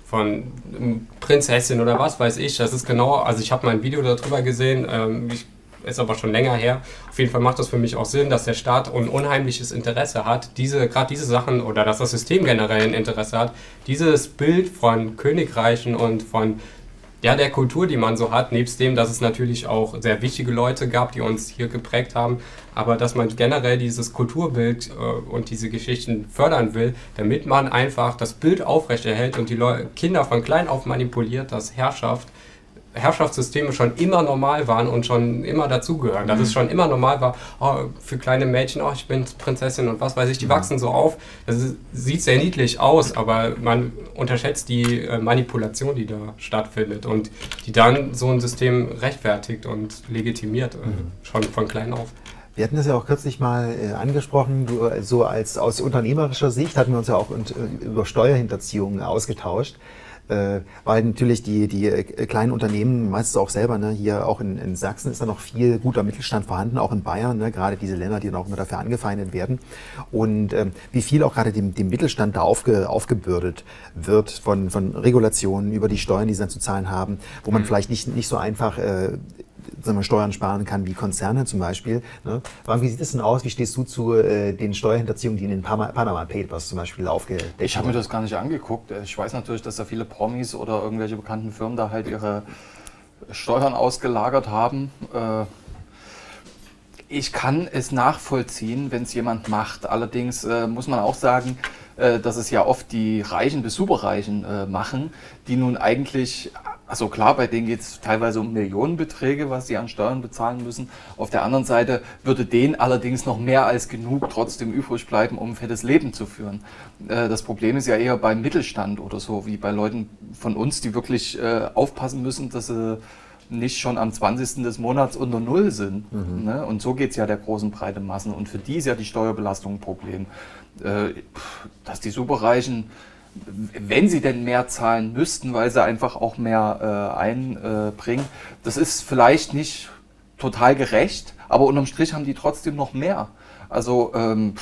von Prinzessin oder was weiß ich. Das ist genau, also ich habe mal ein Video darüber gesehen, ist aber schon länger her. Auf jeden Fall macht das für mich auch Sinn, dass der Staat ein unheimliches Interesse hat, gerade diese Sachen oder dass das System generell ein Interesse hat, dieses Bild von Königreichen und von der Kultur, die man so hat, nebst dem, dass es natürlich auch sehr wichtige Leute gab, die uns hier geprägt haben, aber dass man generell dieses Kulturbild und diese Geschichten fördern will, damit man einfach das Bild aufrechterhält und die Kinder von klein auf manipuliert, dass Herrschaftssysteme schon immer normal waren und schon immer dazugehören. Dass es schon immer normal war, für kleine Mädchen, ich bin Prinzessin und was weiß ich, die wachsen so auf. Das sieht sehr niedlich aus, aber man unterschätzt die Manipulation, die da stattfindet und die dann so ein System rechtfertigt und legitimiert, schon von klein auf. Wir hatten das ja auch kürzlich mal angesprochen, so aus unternehmerischer Sicht hatten wir uns ja auch über Steuerhinterziehung ausgetauscht. Weil natürlich die kleinen Unternehmen, meistens auch selber, ne, hier auch in Sachsen ist da noch viel guter Mittelstand vorhanden, auch in Bayern, ne, gerade diese Länder, die dann auch immer dafür angefeindet werden. Und wie viel auch gerade dem Mittelstand da aufgebürdet wird von Regulationen über die Steuern, die sie dann zu zahlen haben, wo man vielleicht nicht so einfach Steuern sparen kann wie Konzerne zum Beispiel. Ne? Wie sieht es denn aus? Wie stehst du zu den Steuerhinterziehungen, die in den Panama Papers zum Beispiel aufgedeckt wurden? Ich habe mir das gar nicht angeguckt. Ich weiß natürlich, dass da viele Promis oder irgendwelche bekannten Firmen da halt ihre Steuern ausgelagert haben. Ich kann es nachvollziehen, wenn es jemand macht. Allerdings muss man auch sagen, dass es ja oft die Reichen bis Superreichen machen, die nun eigentlich, also klar, bei denen geht es teilweise um Millionenbeträge, was sie an Steuern bezahlen müssen. Auf der anderen Seite würde denen allerdings noch mehr als genug trotzdem übrig bleiben, um ein fettes Leben zu führen. Das Problem ist ja eher beim Mittelstand oder so, wie bei Leuten von uns, die wirklich aufpassen müssen, dass sie nicht schon am 20. des Monats unter Null sind. Ne? Und so geht es ja der großen breiten Massen. Und für die ist ja die Steuerbelastung ein Problem. Dass die Superreichen, wenn sie denn mehr zahlen müssten, weil sie einfach auch mehr einbringen, das ist vielleicht nicht total gerecht, aber unterm Strich haben die trotzdem noch mehr. Also,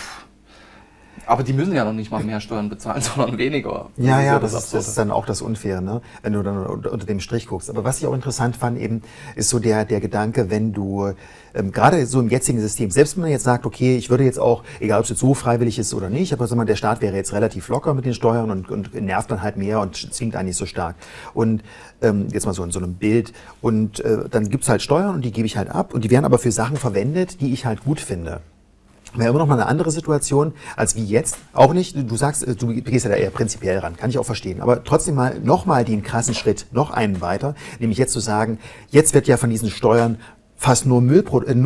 aber die müssen ja noch nicht mal mehr Steuern bezahlen, sondern weniger. Das ist dann auch das Unfaire, ne? Wenn du dann unter dem Strich guckst. Aber was ich auch interessant fand eben, ist so der Gedanke, wenn du gerade so im jetzigen System, selbst wenn man jetzt sagt, okay, ich würde jetzt auch, egal ob es jetzt so freiwillig ist oder nicht, aber der Staat wäre jetzt relativ locker mit den Steuern und nervt dann halt mehr und zwingt einen nicht so stark. Und jetzt mal so in so einem Bild. Und dann gibt's halt Steuern und die gebe ich halt ab und die werden aber für Sachen verwendet, die ich halt gut finde. Wäre immer noch mal eine andere Situation als wie jetzt. Auch nicht, du sagst, du gehst ja da eher prinzipiell ran, kann ich auch verstehen. Aber trotzdem noch mal den krassen Schritt, noch einen weiter, nämlich jetzt zu sagen, jetzt wird ja von diesen Steuern fast nur Müll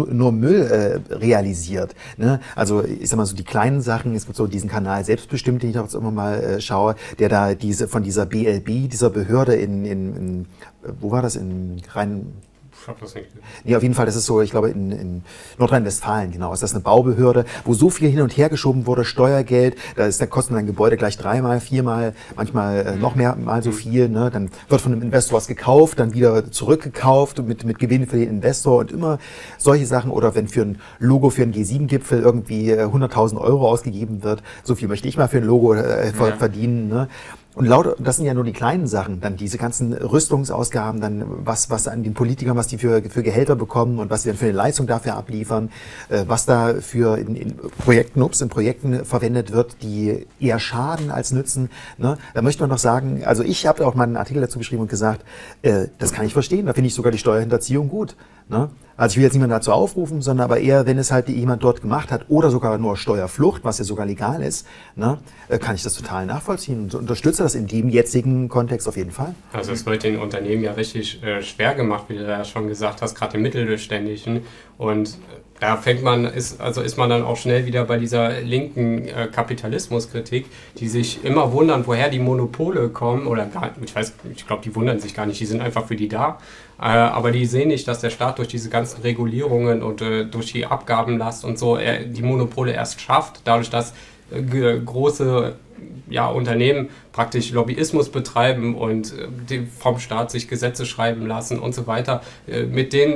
realisiert. Ne? Also ich sag mal so die kleinen Sachen, es gibt so diesen Kanal Selbstbestimmt, den ich auch jetzt immer mal schaue, der da von dieser BLB, dieser Behörde in wo war das, in Rhein... Ich hab das nicht. Nee, auf jeden Fall, das ist so, ich glaube, in Nordrhein-Westfalen, genau, ist das eine Baubehörde, wo so viel hin und her geschoben wurde, Steuergeld, da kostet ein Gebäude gleich 3-mal, 4-mal, manchmal noch mehr mal so viel, ne? Dann wird von einem Investor was gekauft, dann wieder zurückgekauft mit Gewinn für den Investor und immer solche Sachen, oder wenn für ein Logo für einen G7-Gipfel irgendwie 100.000 Euro ausgegeben wird, so viel möchte ich mal für ein Logo verdienen, ne? Und das sind ja nur die kleinen Sachen, dann diese ganzen Rüstungsausgaben, dann was an den Politikern, was die für Gehälter bekommen und was sie dann für eine Leistung dafür abliefern, was da für in Projekten verwendet wird, die eher schaden als nützen. Ne? Da möchte man doch sagen, also ich habe auch mal einen Artikel dazu geschrieben und gesagt, das kann ich verstehen, da finde ich sogar die Steuerhinterziehung gut. Ne? Also ich will jetzt niemanden dazu aufrufen, sondern aber eher, wenn es halt jemand dort gemacht hat oder sogar nur Steuerflucht, was ja sogar legal ist, ne, kann ich das total nachvollziehen und unterstütze das in dem jetzigen Kontext auf jeden Fall. Also es wird den Unternehmen ja richtig schwer gemacht, wie du ja schon gesagt hast, gerade im Mittelständischen. Und da ist man dann auch schnell wieder bei dieser linken Kapitalismuskritik, die sich immer wundern, woher die Monopole kommen. Oder ich glaube, die wundern sich gar nicht, die sind einfach für die da. Aber die sehen nicht, dass der Staat durch diese ganzen Regulierungen und durch die Abgabenlast und so die Monopole erst schafft, dadurch, dass große Unternehmen praktisch Lobbyismus betreiben und vom Staat sich Gesetze schreiben lassen und so weiter. Mit den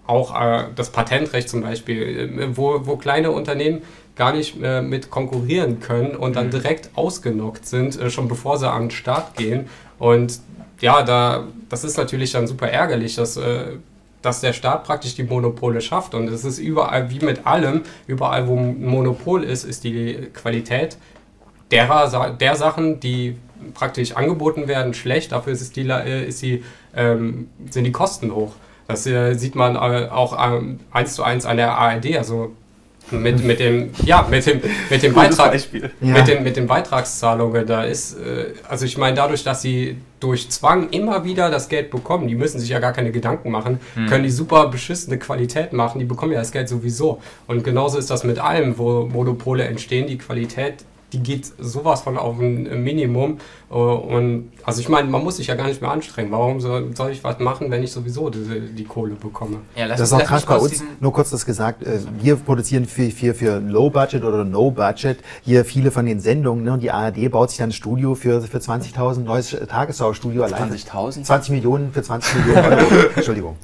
auch das Patentrecht zum Beispiel, wo kleine Unternehmen gar nicht mit konkurrieren können und dann direkt ausgenockt sind, schon bevor sie an den Start gehen. Und ja, das ist natürlich dann super ärgerlich, dass der Staat praktisch die Monopole schafft. Und es ist überall, wie mit allem, überall wo ein Monopol ist die Qualität der Sachen, die praktisch angeboten werden, schlecht. Dafür sind die Kosten hoch. Das sieht man auch 1:1 an der ARD, also mit dem Beitrag, mit den Beitragszahlungen. Da ist, also ich meine, dadurch, dass sie durch Zwang immer wieder das Geld bekommen, die müssen sich ja gar keine Gedanken machen, können die super beschissene Qualität machen, die bekommen ja das Geld sowieso. Und genauso ist das mit allem, wo Monopole entstehen, die Qualität, die geht sowas von auf ein Minimum. Und also ich meine, man muss sich ja gar nicht mehr anstrengen. Warum soll ich was machen, wenn ich sowieso die Kohle bekomme? Ja, das ist auch krass bei uns. Nur kurz das gesagt, wir produzieren für Low Budget oder No Budget hier viele von den Sendungen. Ne? Und die ARD baut sich dann ein Studio für 20.000, neues Tagesschau-Studio allein. 20.000? 20 Millionen für 20 Millionen Euro. Entschuldigung.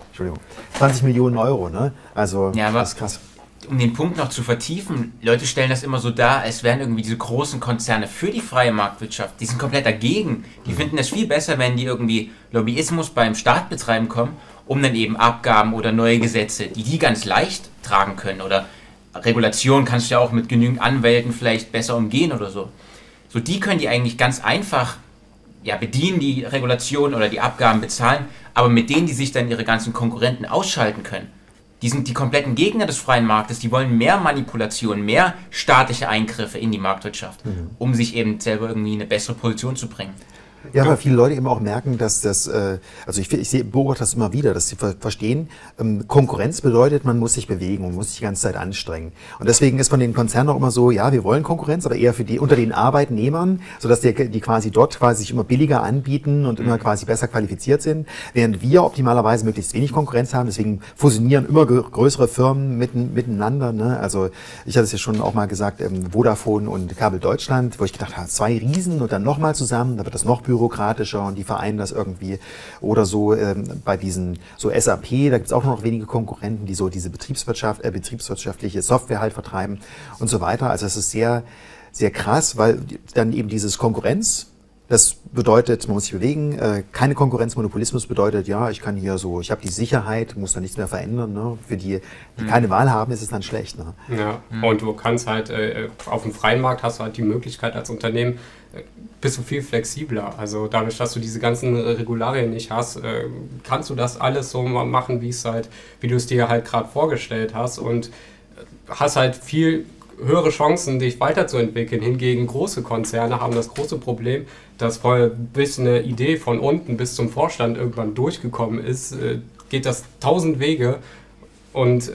20 Millionen Euro, ne? Also, ja, das ist krass. Um den Punkt noch zu vertiefen, Leute stellen das immer so dar, als wären irgendwie diese großen Konzerne für die freie Marktwirtschaft. Die sind komplett dagegen. Die finden es viel besser, wenn die irgendwie Lobbyismus beim Staat betreiben kommen, um dann eben Abgaben oder neue Gesetze, die ganz leicht tragen können. Oder Regulation kannst du ja auch mit genügend Anwälten vielleicht besser umgehen oder so. So, die können die eigentlich ganz einfach bedienen, die Regulation oder die Abgaben bezahlen, aber mit denen, die sich dann ihre ganzen Konkurrenten ausschalten können. Die sind die kompletten Gegner des freien Marktes, die wollen mehr Manipulation, mehr staatliche Eingriffe in die Marktwirtschaft, um sich eben selber irgendwie in eine bessere Position zu bringen. Ja, weil viele Leute eben auch merken, dass das, also ich beobachte das immer wieder, dass sie verstehen, Konkurrenz bedeutet, man muss sich bewegen und muss sich die ganze Zeit anstrengen. Und deswegen ist von den Konzernen auch immer so, ja, wir wollen Konkurrenz, aber eher unter den Arbeitnehmern, sodass die quasi dort sich immer billiger anbieten und immer quasi besser qualifiziert sind, während wir optimalerweise möglichst wenig Konkurrenz haben. Deswegen fusionieren immer größere Firmen miteinander. Ne? Also ich hatte es ja schon auch mal gesagt, Vodafone und Kabel Deutschland, wo ich gedacht habe, 2 Riesen und dann nochmal zusammen, da wird das noch bürokratischer und die vereinen das irgendwie. Oder so bei diesen, so SAP, da gibt es auch noch wenige Konkurrenten, die so diese betriebswirtschaftliche Software halt vertreiben und so weiter. Also es ist sehr, sehr krass, weil dann eben dieses Konkurrenz, das bedeutet, man muss sich bewegen, keine Konkurrenz, Monopolismus bedeutet, ja, ich kann hier so, ich habe die Sicherheit, muss da nichts mehr verändern. Ne? Für die keine Wahl haben, ist es dann schlecht. Ne? Ja, und du kannst halt, auf dem freien Markt hast du halt die Möglichkeit als Unternehmen, bist du viel flexibler. Also dadurch, dass du diese ganzen Regularien nicht hast, kannst du das alles so machen, wie du es dir halt gerade vorgestellt hast und hast halt viel höhere Chancen, dich weiterzuentwickeln. Hingegen große Konzerne haben das große Problem, dass bis eine Idee von unten bis zum Vorstand irgendwann durchgekommen ist, geht das 1000 Wege. Und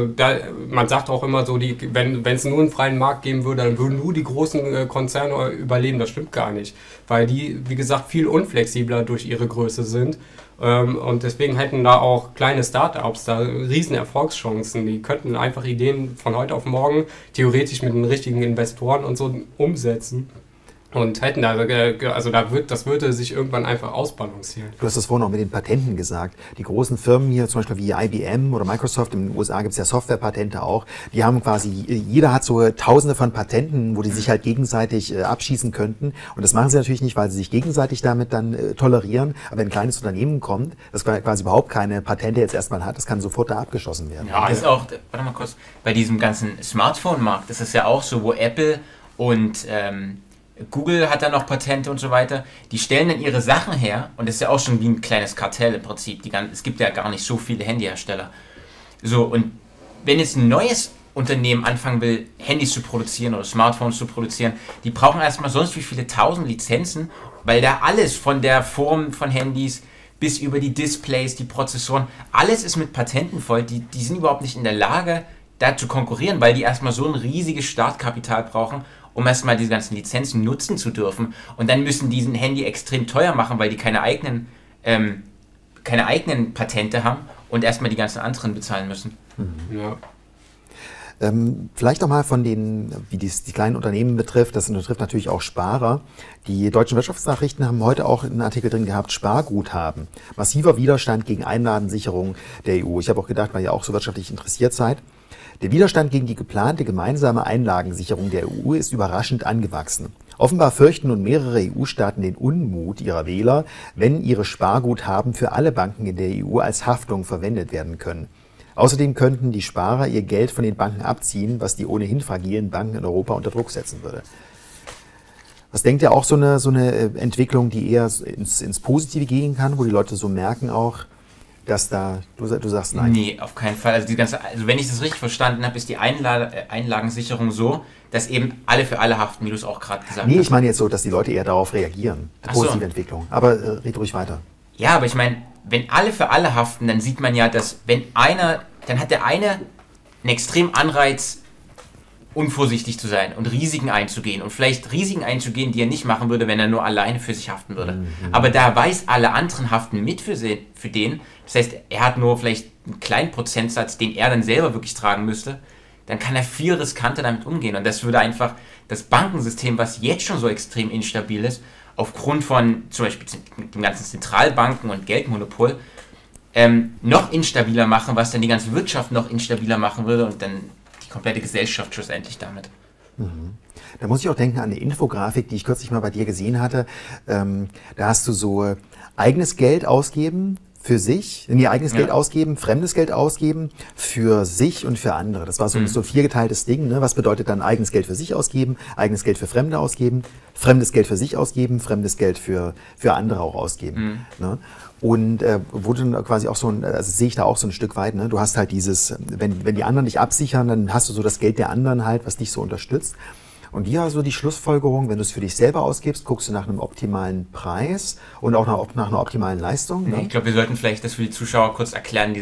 man sagt auch immer so, wenn es nur einen freien Markt geben würde, dann würden nur die großen Konzerne überleben. Das stimmt gar nicht, weil die, wie gesagt, viel unflexibler durch ihre Größe sind. Und deswegen hätten da auch kleine Startups da riesen Erfolgschancen. Die könnten einfach Ideen von heute auf morgen theoretisch mit den richtigen Investoren und so umsetzen. Und hätten das würde sich irgendwann einfach ausbalancieren. Du hast das vorhin auch mit den Patenten gesagt. Die großen Firmen hier, zum Beispiel wie IBM oder Microsoft, in den USA gibt es ja Softwarepatente auch, die haben quasi, jeder hat so Tausende von Patenten, wo die sich halt gegenseitig abschießen könnten. Und das machen sie natürlich nicht, weil sie sich gegenseitig damit dann tolerieren. Aber wenn ein kleines Unternehmen kommt, das quasi überhaupt keine Patente jetzt erstmal hat, das kann sofort da abgeschossen werden. Ja, das ist auch, warte mal kurz, bei diesem ganzen Smartphone-Markt ist es ja auch so, wo Apple und Google hat da noch Patente und so weiter. Die stellen dann ihre Sachen her und das ist ja auch schon wie ein kleines Kartell im Prinzip. Es gibt ja gar nicht so viele Handyhersteller. So, und wenn jetzt ein neues Unternehmen anfangen will, Handys zu produzieren oder Smartphones zu produzieren, die brauchen erstmal sonst wie viele 1000 Lizenzen, weil da alles von der Form von Handys bis über die Displays, die Prozessoren, alles ist mit Patenten voll. Die sind überhaupt nicht in der Lage, da zu konkurrieren, weil die erstmal so ein riesiges Startkapital brauchen, um erstmal diese ganzen Lizenzen nutzen zu dürfen. Und dann müssen die ein Handy extrem teuer machen, weil die keine eigenen Patente haben und erstmal die ganzen anderen bezahlen müssen. Ja. Vielleicht noch mal von den, wie die kleinen Unternehmen betrifft, das betrifft natürlich auch Sparer. Die deutschen Wirtschaftsnachrichten haben heute auch einen Artikel drin gehabt, Sparguthaben. Massiver Widerstand gegen Einlagensicherung der EU. Ich habe auch gedacht, weil ihr auch so wirtschaftlich interessiert seid. Der Widerstand gegen die geplante gemeinsame Einlagensicherung der EU ist überraschend angewachsen. Offenbar fürchten nun mehrere EU-Staaten den Unmut ihrer Wähler, wenn ihre Sparguthaben für alle Banken in der EU als Haftung verwendet werden können. Außerdem könnten die Sparer ihr Geld von den Banken abziehen, was die ohnehin fragilen Banken in Europa unter Druck setzen würde. Was denkt ihr, auch so eine Entwicklung, die eher ins Positive gehen kann, wo die Leute so merken auch, dass da, du sagst nein? Nee, auf keinen Fall. Also wenn ich das richtig verstanden habe, ist die Einlagensicherung so, dass eben alle für alle haften, wie du es auch gerade gesagt hast. Nee, ich meine jetzt so, dass die Leute eher darauf reagieren. Positive Entwicklung. Aber red ruhig weiter. Ja, aber ich meine, wenn alle für alle haften, dann sieht man ja, dass dann hat der eine einen extremen Anreiz, unvorsichtig zu sein und Risiken einzugehen. Und vielleicht Risiken einzugehen, die er nicht machen würde, wenn er nur alleine für sich haften würde. Mhm. Aber da er weiß, alle anderen haften mit für den. Das heißt, er hat nur vielleicht einen kleinen Prozentsatz, den er dann selber wirklich tragen müsste. Dann kann er viel riskanter damit umgehen. Und das würde einfach das Bankensystem, was jetzt schon so extrem instabil ist, aufgrund von zum Beispiel den ganzen Zentralbanken und Geldmonopol, noch instabiler machen, was dann die ganze Wirtschaft noch instabiler machen würde und dann die komplette Gesellschaft schlussendlich damit. Mhm. Da muss ich auch denken an eine Infografik, die ich kürzlich mal bei dir gesehen hatte. Da hast du so eigenes Geld ausgeben für sich, Geld ausgeben, fremdes Geld ausgeben für sich und für andere. Das war so ein viergeteiltes Ding. Ne? Was bedeutet dann eigenes Geld für sich ausgeben, eigenes Geld für Fremde ausgeben, fremdes Geld für sich ausgeben, fremdes Geld für andere auch ausgeben. Ne? Und wo dann quasi auch also sehe ich da auch so ein Stück weit, ne? Du hast halt dieses, wenn die anderen dich absichern, dann hast du so das Geld der anderen halt, was dich so unterstützt. Und hier also die Schlussfolgerung, wenn du es für dich selber ausgibst, guckst du nach einem optimalen Preis und auch nach einer optimalen Leistung. Ne? Ich glaube, wir sollten vielleicht das für die Zuschauer kurz erklären,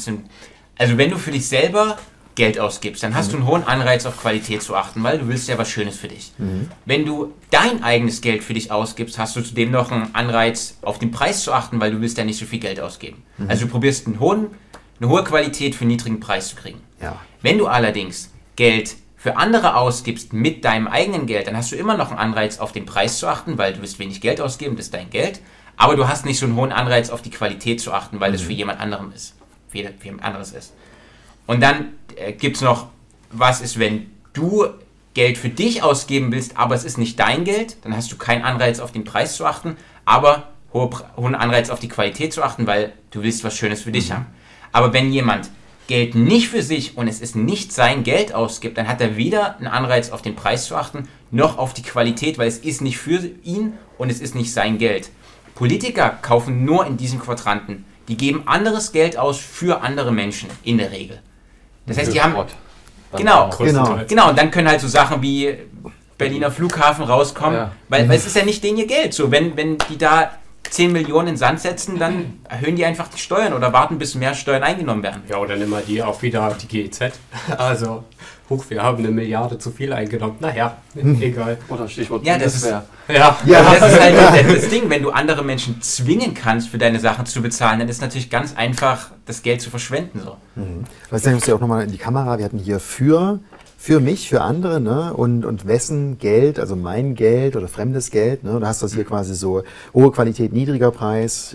also wenn du für dich selber Geld ausgibst, dann hast du einen hohen Anreiz auf Qualität zu achten, weil du willst ja was Schönes für dich. Wenn du dein eigenes Geld für dich ausgibst, hast du zudem noch einen Anreiz auf den Preis zu achten, weil du willst ja nicht so viel Geld ausgeben. Also du probierst eine hohe Qualität für einen niedrigen Preis zu kriegen. Ja. Wenn du allerdings Geld für andere ausgibst mit deinem eigenen Geld, dann hast du immer noch einen Anreiz auf den Preis zu achten, weil du willst wenig Geld ausgeben, das ist dein Geld, aber du hast nicht so einen hohen Anreiz auf die Qualität zu achten, weil das für jemand anderem ist, für jemand anderes ist. Und dann gibt es noch, was ist, wenn du Geld für dich ausgeben willst, aber es ist nicht dein Geld, dann hast du keinen Anreiz auf den Preis zu achten, aber hohen Anreiz auf die Qualität zu achten, weil du willst was Schönes für dich haben. Aber wenn jemand Geld nicht für sich und es ist nicht sein Geld ausgibt, dann hat er weder einen Anreiz auf den Preis zu achten, noch auf die Qualität, weil es ist nicht für ihn und es ist nicht sein Geld. Politiker kaufen nur in diesem Quadranten. Die geben anderes Geld aus für andere Menschen, in der Regel. Das heißt, die haben... Genau. Und dann können halt so Sachen wie Berliner Flughafen rauskommen, weil es ist ja nicht denen ihr Geld. So, wenn die da 10 Millionen in den Sand setzen, dann erhöhen die einfach die Steuern oder warten, bis mehr Steuern eingenommen werden. Ja, oder nehmen wir die auch wieder die GEZ. Also, wir haben 1 Milliarde zu viel eingenommen. Naja, egal. Oder Stichwort Bundeswehr. Das ist halt das Ding, wenn du andere Menschen zwingen kannst, für deine Sachen zu bezahlen, dann ist natürlich ganz einfach, das Geld zu verschwenden. So. Weißt du, ich muss ja auch nochmal in die Kamera, wir hatten hier für mich, für andere, ne? Und wessen Geld, also mein Geld oder fremdes Geld, ne? Da hast du das hier quasi so hohe Qualität, niedriger Preis,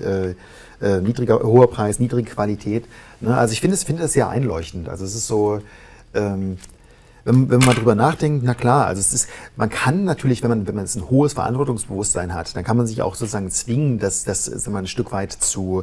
hoher Preis, niedrige Qualität. Ne? Also ich finde das sehr einleuchtend. Also es ist so, wenn man mal drüber nachdenkt, na klar, also man kann natürlich, wenn man jetzt ein hohes Verantwortungsbewusstsein hat, dann kann man sich auch sozusagen zwingen, das ein Stück weit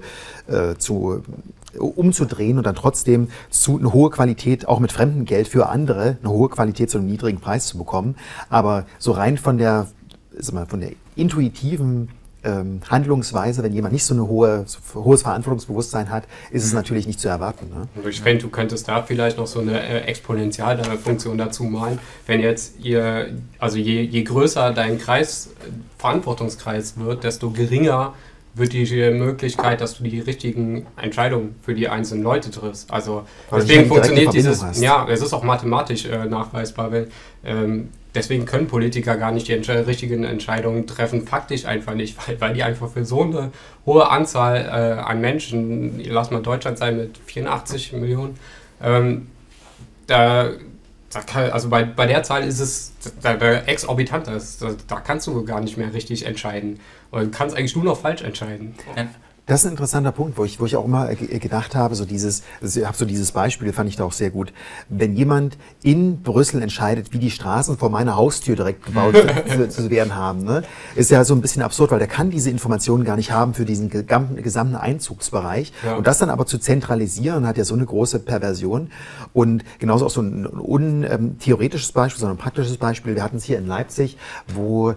umzudrehen und dann trotzdem eine hohe Qualität, auch mit fremdem Geld für andere, eine hohe Qualität zu einem niedrigen Preis zu bekommen. Aber so rein von der intuitiven Handlungsweise, wenn jemand nicht so ein hohes Verantwortungsbewusstsein hat, ist es natürlich nicht zu erwarten. Ne? Ich finde, du könntest da vielleicht noch so eine Exponentialfunktion dazu malen. Wenn jetzt je größer dein Verantwortungskreis wird, desto geringer wird die Möglichkeit, dass du die richtigen Entscheidungen für die einzelnen Leute triffst. Also deswegen funktioniert es ist auch mathematisch nachweisbar, weil deswegen können Politiker gar nicht die richtigen Entscheidungen treffen, faktisch einfach nicht, weil die einfach für so eine hohe Anzahl an Menschen, lass mal Deutschland sein mit 84 Millionen, da also bei der Zahl ist es exorbitant. Da kannst du gar nicht mehr richtig entscheiden. Oder du kannst eigentlich nur noch falsch entscheiden. Das ist ein interessanter Punkt, wo ich auch immer gedacht habe, ich habe so dieses Beispiel, fand ich da auch sehr gut. Wenn jemand in Brüssel entscheidet, wie die Straßen vor meiner Haustür direkt gebaut zu werden haben, ne, ist ja so ein bisschen absurd, weil der kann diese Informationen gar nicht haben für diesen gesamten Einzugsbereich. Ja. Und das dann aber zu zentralisieren, hat ja so eine große Perversion. Und genauso auch so ein theoretisches Beispiel, sondern ein praktisches Beispiel. Wir hatten es hier in Leipzig, wo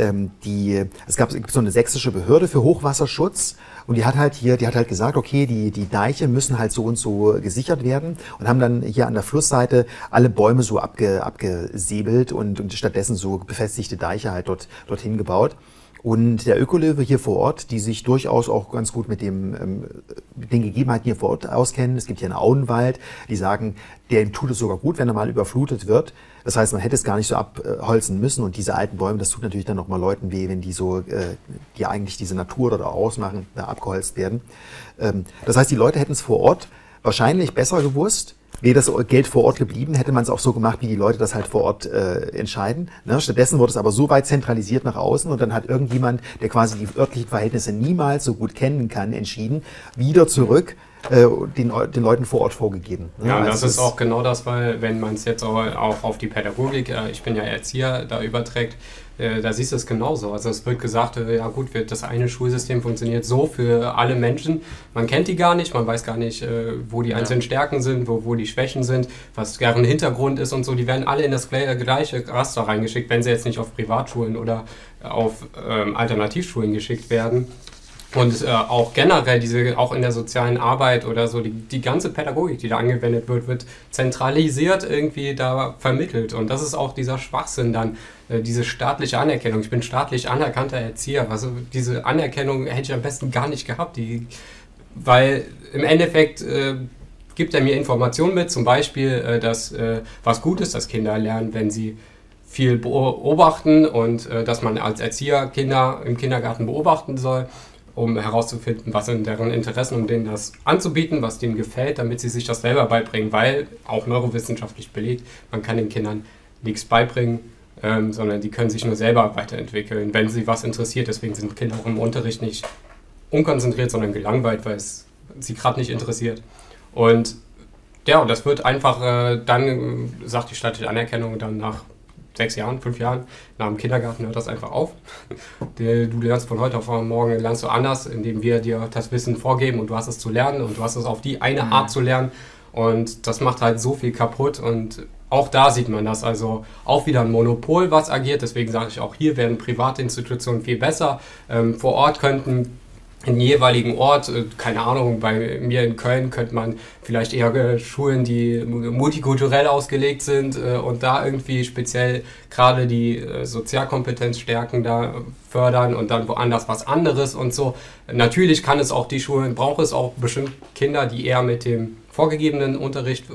es gibt so eine sächsische Behörde für Hochwasserschutz und die hat halt gesagt, okay, die Deiche müssen halt so und so gesichert werden und haben dann hier an der Flussseite alle Bäume so abgesäbelt und stattdessen so befestigte Deiche halt dorthin gebaut. Und der Ökolöwe hier vor Ort, die sich durchaus auch ganz gut mit den Gegebenheiten hier vor Ort auskennen. Es gibt hier einen Auenwald, die sagen, dem tut es sogar gut, wenn er mal überflutet wird. Das heißt, man hätte es gar nicht so abholzen müssen. Und diese alten Bäume, das tut natürlich dann nochmal Leuten weh, wenn die eigentlich diese Natur dort ausmachen, da abgeholzt werden. Das heißt, die Leute hätten es vor Ort wahrscheinlich besser gewusst. Wäre das Geld vor Ort geblieben, hätte man es auch so gemacht, wie die Leute das halt vor Ort entscheiden. Ne? Stattdessen wurde es aber so weit zentralisiert nach außen und dann hat irgendjemand, der quasi die örtlichen Verhältnisse niemals so gut kennen kann, entschieden, wieder zurück den Leuten vor Ort vorgegeben. Ne? Ja, das ist auch genau das, weil wenn man es jetzt auch auf die Pädagogik, ich bin ja Erzieher, da überträgt, da siehst du es genauso. Also es wird gesagt, ja gut, das eine Schulsystem funktioniert so für alle Menschen. Man kennt die gar nicht, man weiß gar nicht, wo die einzelnen Stärken sind, wo die Schwächen sind, was deren Hintergrund ist und so. Die werden alle in das gleiche Raster reingeschickt, wenn sie jetzt nicht auf Privatschulen oder auf Alternativschulen geschickt werden. Und auch generell, auch in der sozialen Arbeit oder so, die ganze Pädagogik, die da angewendet wird zentralisiert irgendwie da vermittelt. Und das ist auch dieser Schwachsinn dann, diese staatliche Anerkennung. Ich bin staatlich anerkannter Erzieher. Also diese Anerkennung hätte ich am besten gar nicht gehabt. Weil im Endeffekt gibt er mir Informationen mit, zum Beispiel, dass was gut ist, dass Kinder lernen, wenn sie viel beobachten und dass man als Erzieher Kinder im Kindergarten beobachten soll, um herauszufinden, was sind deren Interessen, um denen das anzubieten, was denen gefällt, damit sie sich das selber beibringen, weil auch neurowissenschaftlich belegt, man kann den Kindern nichts beibringen, sondern die können sich nur selber weiterentwickeln, wenn sie was interessiert. Deswegen sind Kinder auch im Unterricht nicht unkonzentriert, sondern gelangweilt, weil es sie gerade nicht interessiert. Und ja, das wird einfach, dann sagt die staatliche Anerkennung dann nach 6 Jahren, 5 Jahren, nach dem Kindergarten hört das einfach auf. Du lernst von heute auf morgen lernst du anders, indem wir dir das Wissen vorgeben und du hast es zu lernen und du hast es auf die eine Art zu lernen und das macht halt so viel kaputt und auch da sieht man das, also auch wieder ein Monopol, was agiert, deswegen sage ich auch, hier werden private Institutionen viel besser. Vor Ort könnten im jeweiligen Ort, keine Ahnung, bei mir in Köln könnte man vielleicht eher Schulen, die multikulturell ausgelegt sind und da irgendwie speziell gerade die Sozialkompetenzstärken da fördern und dann woanders was anderes und so. Natürlich kann es auch die Schulen, braucht es auch bestimmt Kinder, die eher mit dem vorgegebenen Unterricht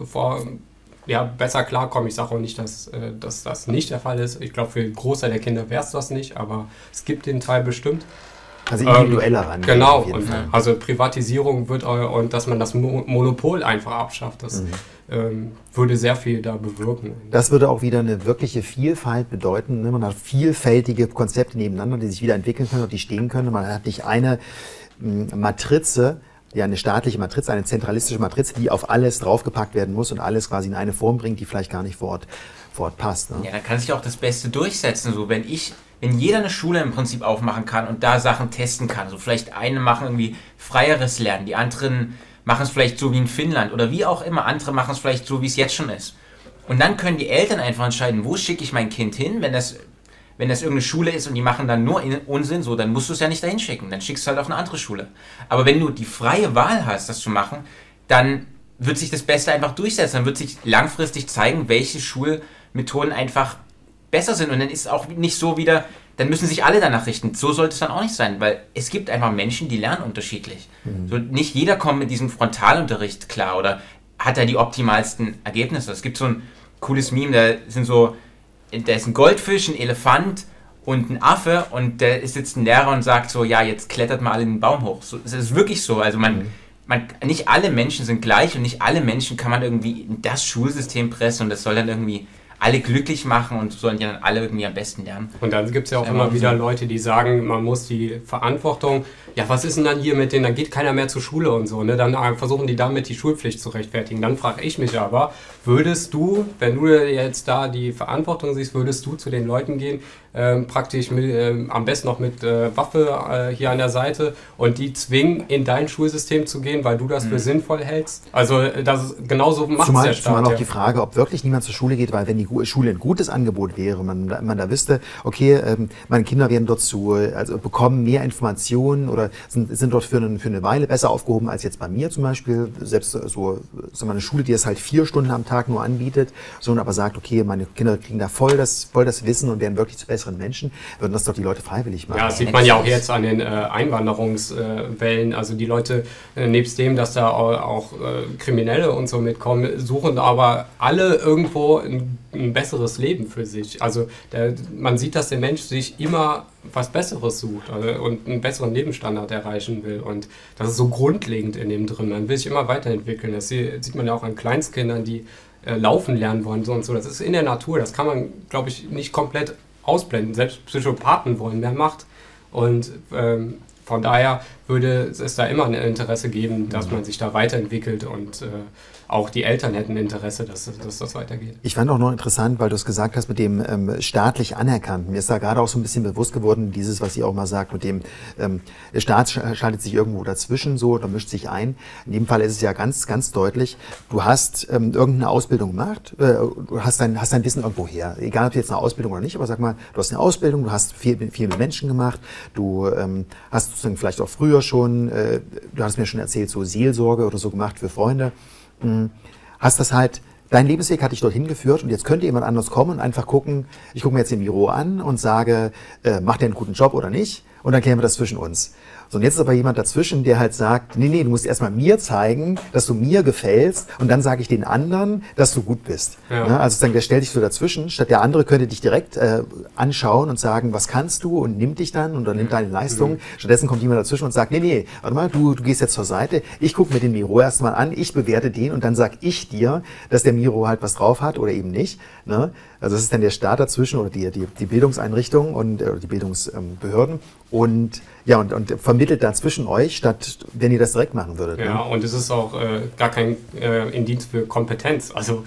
besser klarkommen. Ich sage auch nicht, dass das nicht der Fall ist. Ich glaube, für den Großteil der Kinder wäre es das nicht, aber es gibt den Teil bestimmt. Also individueller ran. Genau, und also Privatisierung und dass man das Monopol einfach abschafft, das würde sehr viel da bewirken. Das würde auch wieder eine wirkliche Vielfalt bedeuten. Ne? Man hat vielfältige Konzepte nebeneinander, die sich wieder entwickeln können und die stehen können. Man hat nicht eine Matrize, ja, eine staatliche Matrize, eine zentralistische Matrize, die auf alles draufgepackt werden muss und alles quasi in eine Form bringt, die vielleicht gar nicht vor Ort passt. Ne? Ja, dann kann sich auch das Beste durchsetzen. So, wenn jeder eine Schule im Prinzip aufmachen kann und da Sachen testen kann, so vielleicht eine machen irgendwie freieres Lernen, die anderen machen es vielleicht so wie in Finnland oder wie auch immer, andere machen es vielleicht so, wie es jetzt schon ist. Und dann können die Eltern einfach entscheiden, wo schicke ich mein Kind hin, wenn das irgendeine Schule ist und die machen dann nur Unsinn, so, dann musst du es ja nicht dahin schicken, dann schickst du halt auf eine andere Schule. Aber wenn du die freie Wahl hast, das zu machen, dann wird sich das Beste einfach durchsetzen, dann wird sich langfristig zeigen, welche Schulmethoden einfach besser sind und dann ist es auch nicht so wieder, dann müssen sich alle danach richten. So sollte es dann auch nicht sein, weil es gibt einfach Menschen, die lernen unterschiedlich. So, nicht jeder kommt mit diesem Frontalunterricht klar oder hat da die optimalsten Ergebnisse. Es gibt so ein cooles Meme, da ist ein Goldfisch, ein Elefant und ein Affe und da ist jetzt ein Lehrer und sagt so, ja, jetzt klettert mal alle den Baum hoch. So, es ist wirklich so, also man nicht alle Menschen sind gleich und nicht alle Menschen kann man irgendwie in das Schulsystem pressen und das soll dann irgendwie alle glücklich machen und sollen ja dann alle irgendwie am besten lernen. Und dann gibt es ja auch immer wieder Leute, die sagen, man muss die Verantwortung, ja, was ist denn dann hier mit denen, dann geht keiner mehr zur Schule und so, ne? Dann versuchen die damit die Schulpflicht zu rechtfertigen. Dann frage ich mich aber, würdest du, wenn du jetzt da die Verantwortung siehst, würdest du zu den Leuten gehen, praktisch am besten noch mit Waffe hier an der Seite und die zwingen, in dein Schulsystem zu gehen, weil du das für sinnvoll hältst? Also genauso macht es der Staat. Zumal auch die Frage, ob wirklich niemand zur Schule geht, weil wenn die Schule ein gutes Angebot wäre, man da wüsste, okay, meine Kinder werden dort bekommen mehr Informationen oder sind dort für eine Weile besser aufgehoben als jetzt bei mir zum Beispiel, selbst so eine Schule, die es halt 4 Stunden am Tag nur anbietet, sondern aber sagt, okay, meine Kinder kriegen da voll das Wissen und werden wirklich zu besseren Menschen, würden das doch die Leute freiwillig machen. Ja, das sieht man ja auch jetzt an den Einwanderungswellen. Also die Leute, nebst dem, dass da auch Kriminelle und so mitkommen, suchen aber alle irgendwo ein besseres Leben für sich. Also man sieht, dass der Mensch sich immer was Besseres sucht und einen besseren Lebensstandard erreichen will. Und das ist so grundlegend in dem drin. Man will sich immer weiterentwickeln. Das sieht man ja auch an Kleinstkindern, die laufen lernen wollen und so. Das ist in der Natur. Das kann man, glaube ich, nicht komplett ausblenden. Selbst Psychopathen wollen mehr Macht. Und von daher würde es da immer ein Interesse geben, dass man sich da weiterentwickelt und auch die Eltern hätten Interesse, dass das weitergeht. Ich fand auch noch interessant, weil du es gesagt hast mit dem staatlich Anerkannten. Mir ist da gerade auch so ein bisschen bewusst geworden, dieses, was ihr auch mal sagt, mit dem der Staat schaltet sich irgendwo dazwischen so oder mischt sich ein. In dem Fall ist es ja ganz, ganz deutlich, du hast irgendeine Ausbildung gemacht, du hast dein Wissen irgendwo her. Egal, ob jetzt eine Ausbildung oder nicht, aber sag mal, du hast eine Ausbildung, du hast viel mit Menschen gemacht, du hast sozusagen vielleicht auch früher schon, du hast mir schon erzählt, so Seelsorge oder so gemacht für Freunde. Hast das halt, dein Lebensweg hat dich dorthin geführt und jetzt könnte jemand anders kommen und einfach gucken, ich gucke mir jetzt den Miro an und sage, macht der einen guten Job oder nicht? Und dann klären wir das zwischen uns. So, und jetzt ist aber jemand dazwischen, der halt sagt, nee, du musst erstmal mir zeigen, dass du mir gefällst und dann sage ich den anderen, dass du gut bist. Ja. Ja, also sozusagen, der stellt dich so dazwischen, statt der andere könnte dich direkt anschauen und sagen, was kannst du und nimmt dich dann und dann nimmt deine Leistung. Stattdessen kommt jemand dazwischen und sagt, nee, warte mal, du gehst jetzt zur Seite, ich gucke mir den Miro erstmal an, ich bewerte den und dann sag ich dir, dass der Miro halt was drauf hat oder eben nicht. Ne? Also das ist dann der Staat dazwischen oder die Bildungseinrichtungen und die Bildungsbehörden und vermittelt da zwischen euch, statt wenn ihr das direkt machen würdet. Ja, ne? Und es ist auch gar kein Indiz für Kompetenz. Also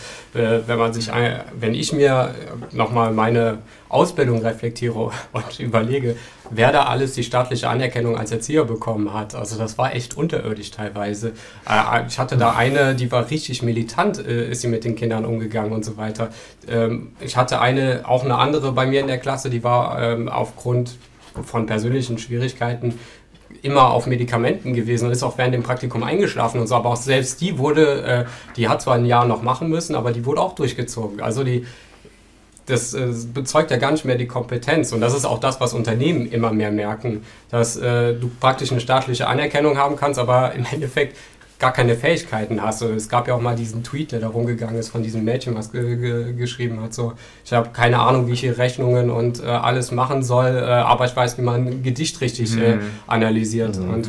wenn ich mir nochmal meine Ausbildung reflektiere und überlege, wer da alles die staatliche Anerkennung als Erzieher bekommen hat. Also das war echt unterirdisch teilweise. Ich hatte da eine, die war richtig militant, ist sie mit den Kindern umgegangen und so weiter. Ich hatte auch eine andere bei mir in der Klasse, die war aufgrund von persönlichen Schwierigkeiten immer auf Medikamenten gewesen und ist auch während dem Praktikum eingeschlafen und so, aber auch selbst die hat zwar ein Jahr noch machen müssen, aber die wurde auch durchgezogen. Also das bezeugt ja gar nicht mehr die Kompetenz und das ist auch das, was Unternehmen immer mehr merken, dass du praktisch eine staatliche Anerkennung haben kannst, aber im Endeffekt gar keine Fähigkeiten hast. Es gab ja auch mal diesen Tweet, der da rumgegangen ist von diesem Mädchen, was geschrieben hat, so, ich habe keine Ahnung, wie ich hier Rechnungen und alles machen soll, aber ich weiß, wie man ein Gedicht richtig analysiert. Und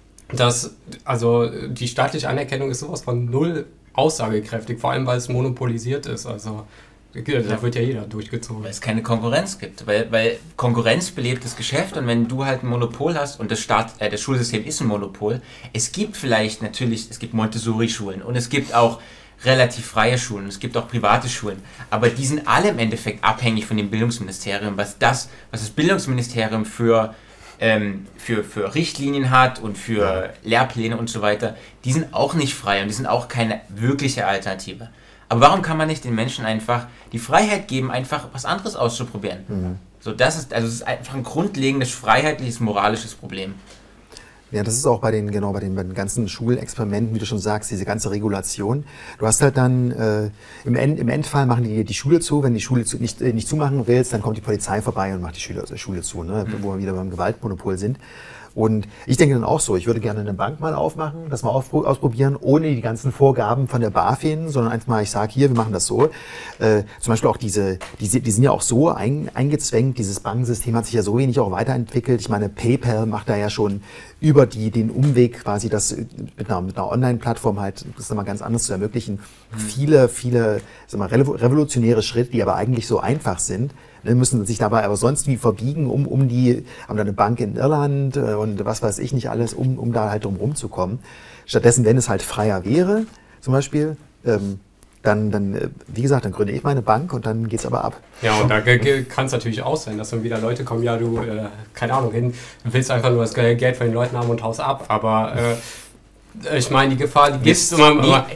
also die staatliche Anerkennung ist sowas von null aussagekräftig, vor allem, weil es monopolisiert ist. Also da wird ja jeder durchgezogen. Weil es keine Konkurrenz gibt. Weil Konkurrenz belebt das Geschäft und wenn du halt ein Monopol hast und das Schulsystem ist ein Monopol, es gibt Montessori-Schulen und es gibt auch relativ freie Schulen, es gibt auch private Schulen, aber die sind alle im Endeffekt abhängig von dem Bildungsministerium, was das Bildungsministerium für Richtlinien hat und für Lehrpläne und so weiter, die sind auch nicht frei und die sind auch keine wirkliche Alternative. Aber warum kann man nicht den Menschen einfach die Freiheit geben, einfach was anderes auszuprobieren? Mhm. So, das ist einfach ein grundlegendes, freiheitliches, moralisches Problem. Ja, das ist auch bei den ganzen Schulexperimenten, wie du schon sagst, diese ganze Regulation. Du hast halt dann, im Endfall machen die Schule zu, wenn die Schule nicht zumachen willst, dann kommt die Polizei vorbei und macht die Schule zu, ne? Wo wir wieder beim Gewaltmonopol sind. Und ich denke dann auch so, ich würde gerne eine Bank mal aufmachen, das mal ausprobieren, ohne die ganzen Vorgaben von der BaFin, sondern einfach mal, ich sage hier, wir machen das so. Zum Beispiel auch die sind ja auch so eingezwängt, dieses Bankensystem hat sich ja so wenig auch weiterentwickelt. Ich meine, PayPal macht da ja schon über den Umweg quasi das mit einer Online-Plattform halt, das ist nochmal ganz anders zu ermöglichen, viele, sag mal, revolutionäre Schritte, die aber eigentlich so einfach sind, müssen sich dabei aber sonst wie verbiegen, haben da eine Bank in Irland und was weiß ich nicht alles, um da halt drum rumzukommen. Stattdessen, wenn es halt freier wäre, zum Beispiel, dann, wie gesagt, dann gründe ich meine Bank und dann geht's aber ab. Ja, und da kann es natürlich auch sein, dass dann wieder Leute kommen, ja, du, keine Ahnung, du willst einfach nur das Geld von den Leuten haben und haust ab, aber ich meine, die Gefahr, die gibt es,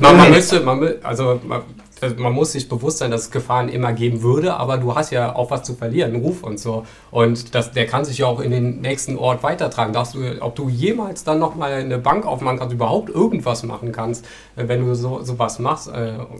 man muss sich bewusst sein, dass es Gefahren immer geben würde, aber du hast ja auch was zu verlieren, einen Ruf und so. Und der kann sich ja auch in den nächsten Ort weitertragen. Ob du jemals dann nochmal eine Bank aufmachen kannst, überhaupt irgendwas machen kannst, wenn du sowas machst.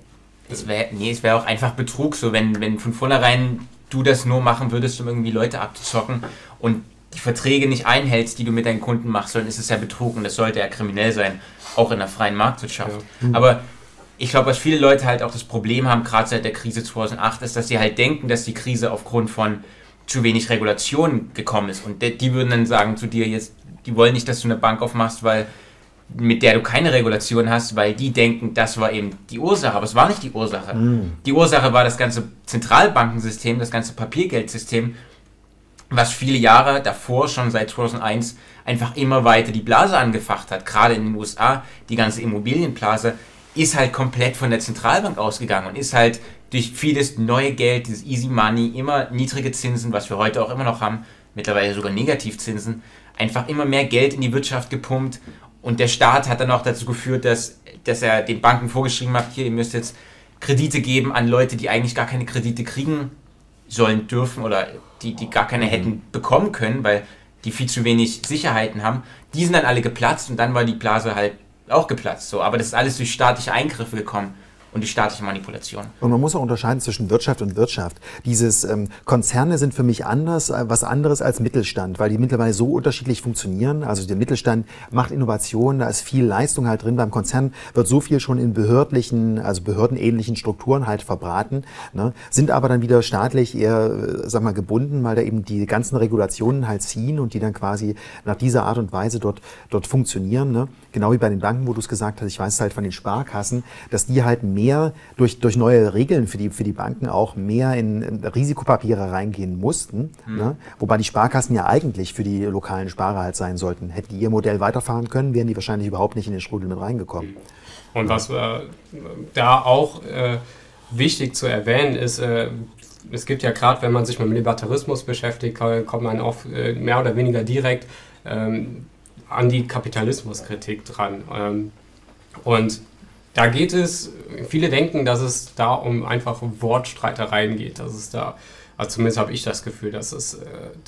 Es wäre auch einfach Betrug, so wenn von vornherein du das nur machen würdest, um irgendwie Leute abzuzocken und die Verträge nicht einhältst, die du mit deinen Kunden machst, dann ist es ja Betrug und das sollte ja kriminell sein, auch in der freien Marktwirtschaft. Ja. Aber ich glaube, was viele Leute halt auch das Problem haben, gerade seit der Krise 2008, ist, dass sie halt denken, dass die Krise aufgrund von zu wenig Regulation gekommen ist. Und die würden dann sagen zu dir jetzt, die wollen nicht, dass du eine Bank aufmachst, mit der du keine Regulation hast, weil die denken, das war eben die Ursache. Aber es war nicht die Ursache. Die Ursache war das ganze Zentralbankensystem, das ganze Papiergeldsystem, was viele Jahre davor, schon seit 2001, einfach immer weiter die Blase angefacht hat. Gerade in den USA, die ganze Immobilienblase, ist halt komplett von der Zentralbank ausgegangen und ist halt durch vieles neue Geld, dieses Easy Money, immer niedrige Zinsen, was wir heute auch immer noch haben, mittlerweile sogar Negativzinsen, einfach immer mehr Geld in die Wirtschaft gepumpt und der Staat hat dann auch dazu geführt, dass er den Banken vorgeschrieben hat, hier, ihr müsst jetzt Kredite geben an Leute, die eigentlich gar keine Kredite kriegen sollen dürfen oder die gar keine hätten bekommen können, weil die viel zu wenig Sicherheiten haben. Die sind dann alle geplatzt und dann war die Blase halt auch geplatzt. So. Aber das ist alles durch staatliche Eingriffe gekommen und die staatliche Manipulation. Und man muss auch unterscheiden zwischen Wirtschaft und Wirtschaft. Konzerne sind für mich was anderes als Mittelstand, weil die mittlerweile so unterschiedlich funktionieren. Also der Mittelstand macht Innovation, da ist viel Leistung halt drin. Beim Konzern wird so viel schon in behördenähnlichen Strukturen halt verbraten, ne? Sind aber dann wieder staatlich eher, gebunden, weil da eben die ganzen Regulationen halt ziehen und die dann quasi nach dieser Art und Weise dort funktionieren, ne? Genau wie bei den Banken, wo du es gesagt hast, ich weiß es halt von den Sparkassen, dass die halt mehr durch neue Regeln für die Banken auch mehr in Risikopapiere reingehen mussten, ne? Wobei die Sparkassen ja eigentlich für die lokalen Sparer halt sein sollten. Hätten die ihr Modell weiterfahren können, wären die wahrscheinlich überhaupt nicht in den Strudel mit reingekommen. Und was da auch wichtig zu erwähnen ist, es gibt ja gerade, wenn man sich mit dem Libertarismus beschäftigt, kommt man auch mehr oder weniger direkt an die Kapitalismuskritik dran. Und da geht es, viele denken, dass es da um einfache Wortstreitereien geht. Dass es da, also zumindest habe ich das Gefühl, dass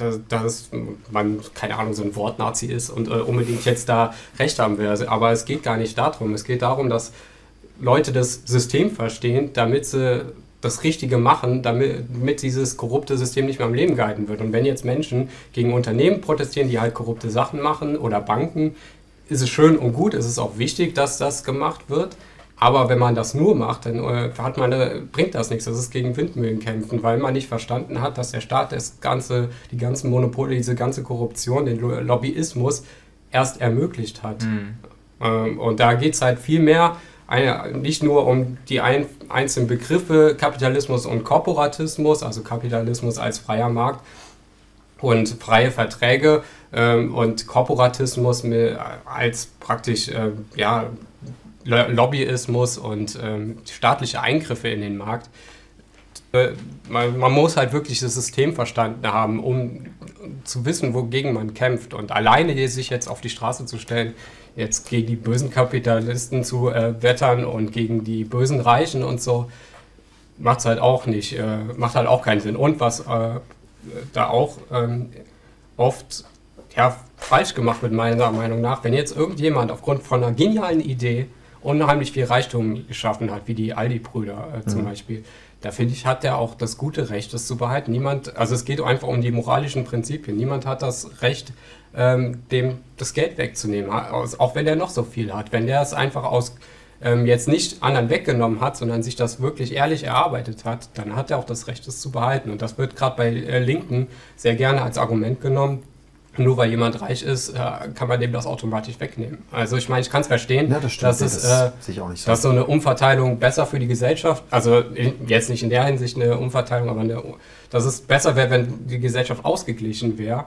man, keine Ahnung, so ein Wortnazi ist und unbedingt jetzt da Recht haben will. Aber es geht gar nicht darum. Es geht darum, dass Leute das System verstehen, damit sie das Richtige machen, damit dieses korrupte System nicht mehr am Leben gehalten wird. Und wenn jetzt Menschen gegen Unternehmen protestieren, die halt korrupte Sachen machen oder Banken, ist es schön und gut, es ist auch wichtig, dass das gemacht wird. Aber wenn man das nur macht, dann bringt das nichts. Das ist gegen Windmühlen kämpfen, weil man nicht verstanden hat, dass der Staat die ganzen Monopole, diese ganze Korruption, den Lobbyismus erst ermöglicht hat. Und da geht es halt viel mehr, nicht nur um die einzelnen Begriffe Kapitalismus und Korporatismus, also Kapitalismus als freier Markt und freie Verträge und Korporatismus als praktisch Lobbyismus und staatliche Eingriffe in den Markt. Man muss halt wirklich das System verstanden haben, um zu wissen, wogegen man kämpft. Und alleine sich jetzt auf die Straße zu stellen, jetzt gegen die bösen Kapitalisten zu wettern und gegen die bösen Reichen und so, macht halt auch keinen Sinn. Und was da auch oft falsch gemacht wird, meiner Meinung nach, wenn jetzt irgendjemand aufgrund von einer genialen Idee unheimlich viel Reichtum geschaffen hat, wie die Aldi-Brüder zum Beispiel, da finde ich, hat er auch das gute Recht, das zu behalten. Niemand, also es geht einfach um die moralischen Prinzipien. Niemand hat das Recht, dem das Geld wegzunehmen, auch wenn der noch so viel hat. Wenn der es einfach aus jetzt nicht anderen weggenommen hat, sondern sich das wirklich ehrlich erarbeitet hat, dann hat er auch das Recht, es zu behalten. Und das wird gerade bei Linken sehr gerne als Argument genommen. Nur weil jemand reich ist, kann man dem das automatisch wegnehmen. Also ich meine, ich kann es verstehen, Ja, das stimmt. dass so eine Umverteilung besser für die Gesellschaft, also jetzt nicht in der Hinsicht eine Umverteilung, aber dass es besser wäre, wenn die Gesellschaft ausgeglichen wäre.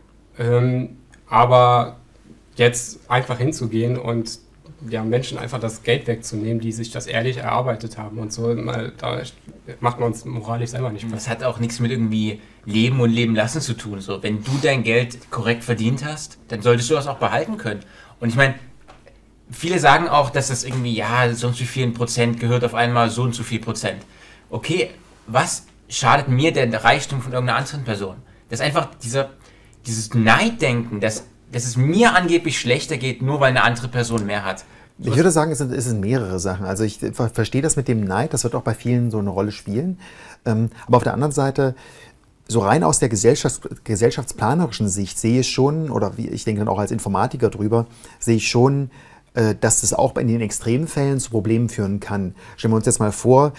Aber jetzt einfach hinzugehen und Menschen einfach das Geld wegzunehmen, die sich das ehrlich erarbeitet haben und so, da macht man uns moralisch selber nicht besser. Das hat auch nichts mit irgendwie Leben und Leben lassen zu tun. So, wenn du dein Geld korrekt verdient hast, dann solltest du das auch behalten können. Und ich meine, viele sagen auch, dass das irgendwie, so und so viel Prozent gehört auf einmal so und so viel Prozent. Okay, was schadet mir denn der Reichtum von irgendeiner anderen Person? Das ist einfach dieses Neiddenken, dass es mir angeblich schlechter geht, nur weil eine andere Person mehr hat. Ich würde sagen, es sind mehrere Sachen. Also ich verstehe das mit dem Neid, das wird auch bei vielen so eine Rolle spielen. Aber auf der anderen Seite, so rein aus der gesellschaftsplanerischen Sicht sehe ich schon, oder ich denke dann auch als Informatiker drüber, sehe ich schon, dass das auch in den extremen Fällen zu Problemen führen kann. Stellen wir uns jetzt mal vor,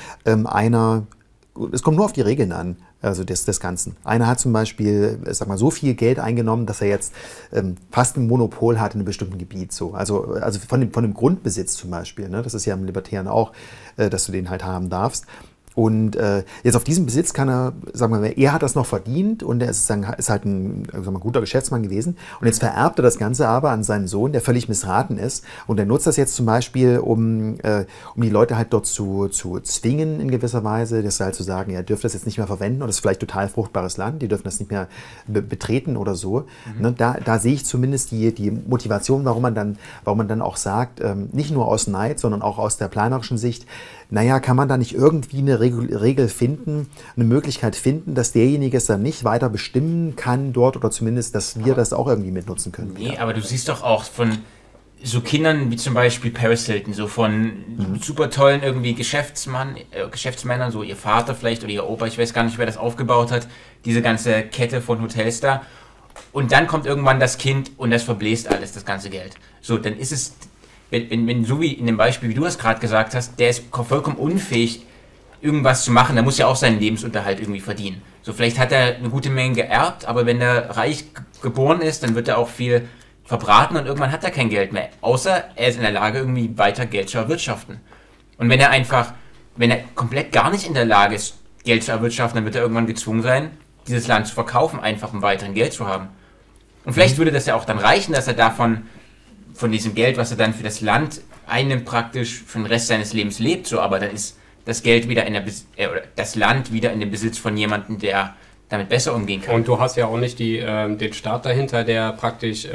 es kommt nur auf die Regeln an, also des Ganzen. Einer hat zum Beispiel, so viel Geld eingenommen, dass er jetzt fast ein Monopol hat in einem bestimmten Gebiet. So. Also von dem Grundbesitz zum Beispiel, ne? Das ist ja im Libertären auch, dass du den halt haben darfst. Und jetzt auf diesem Besitz kann er hat das noch verdient und er ist halt ein guter Geschäftsmann gewesen. Und jetzt vererbt er das Ganze aber an seinen Sohn, der völlig missraten ist. Und er nutzt das jetzt zum Beispiel, um die Leute halt dort zu zwingen in gewisser Weise, das halt zu sagen, ihr dürft das jetzt nicht mehr verwenden und das ist vielleicht total fruchtbares Land, die dürfen das nicht mehr betreten oder so. Ne? Da sehe ich zumindest die Motivation, warum man dann auch sagt, nicht nur aus Neid, sondern auch aus der planerischen Sicht, kann man da nicht irgendwie eine Regel finden, eine Möglichkeit finden, dass derjenige es dann nicht weiter bestimmen kann dort oder zumindest, dass wir das auch irgendwie mitnutzen können. Nee, aber du siehst doch auch von so Kindern wie zum Beispiel Paris Hilton, so von super tollen irgendwie Geschäftsmännern, so ihr Vater vielleicht oder ihr Opa, ich weiß gar nicht, wer das aufgebaut hat, diese ganze Kette von Hotels da. Und dann kommt irgendwann das Kind und das verbläst alles, das ganze Geld. So, dann ist es... Wenn so wie in dem Beispiel, wie du es gerade gesagt hast, der ist vollkommen unfähig, irgendwas zu machen, der muss ja auch seinen Lebensunterhalt irgendwie verdienen. So, vielleicht hat er eine gute Menge geerbt, aber wenn er reich geboren ist, dann wird er auch viel verbraten und irgendwann hat er kein Geld mehr. Außer er ist in der Lage, irgendwie weiter Geld zu erwirtschaften. Und wenn er komplett gar nicht in der Lage ist, Geld zu erwirtschaften, dann wird er irgendwann gezwungen sein, dieses Land zu verkaufen, einfach um weiteren Geld zu haben. Und vielleicht würde das ja auch dann reichen, dass er von diesem Geld, was er dann für das Land einnimmt, praktisch für den Rest seines Lebens lebt, so, aber dann ist das Geld wieder das Land wieder in dem Besitz von jemandem, der damit besser umgehen kann. Und du hast ja auch nicht den Staat dahinter, der praktisch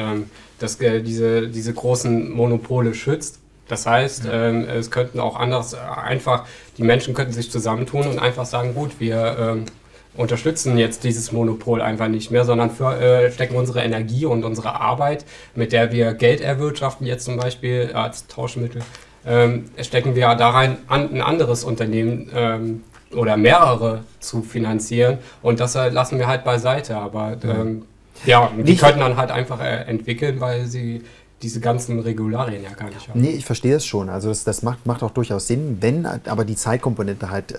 diese großen Monopole schützt. Das heißt, es könnten auch die Menschen könnten sich zusammentun und einfach sagen, gut, wir unterstützen jetzt dieses Monopol einfach nicht mehr, sondern stecken unsere Energie und unsere Arbeit, mit der wir Geld erwirtschaften, jetzt zum Beispiel als Tauschmittel, stecken wir da rein, ein anderes Unternehmen oder mehrere zu finanzieren und das lassen wir halt beiseite. Aber die könnten dann halt einfach entwickeln, weil sie diese ganzen Regularien ja gar nicht haben. Nee, ich verstehe es schon. Also das macht auch durchaus Sinn, wenn aber die Zeitkomponente halt,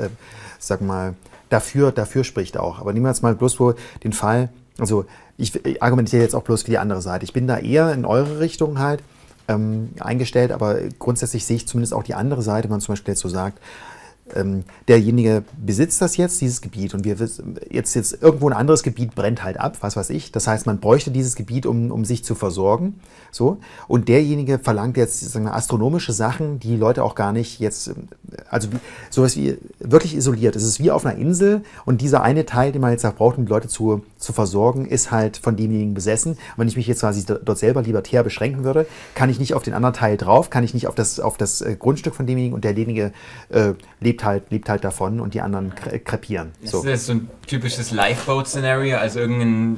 dafür spricht auch. Aber nehmen wir jetzt mal bloß den Fall, also ich argumentiere jetzt auch bloß für die andere Seite. Ich bin da eher in eure Richtung halt eingestellt, aber grundsätzlich sehe ich zumindest auch die andere Seite, wenn man zum Beispiel jetzt so sagt, derjenige besitzt dieses Gebiet und jetzt irgendwo ein anderes Gebiet brennt halt ab, was weiß ich. Das heißt, man bräuchte dieses Gebiet, um sich zu versorgen. So. Und derjenige verlangt jetzt astronomische Sachen, die Leute auch gar nicht jetzt, also sowas wie wirklich isoliert. Es ist wie auf einer Insel und dieser eine Teil, den man jetzt braucht, um die Leute zu versorgen, ist halt von demjenigen besessen. Und wenn ich mich jetzt quasi dort selber libertär beschränken würde, kann ich nicht auf den anderen Teil drauf, kann ich nicht auf das Grundstück von demjenigen und derjenige lebt halt davon und die anderen krepieren. So. Das ist so ein typisches Lifeboat-Szenario, also irgendein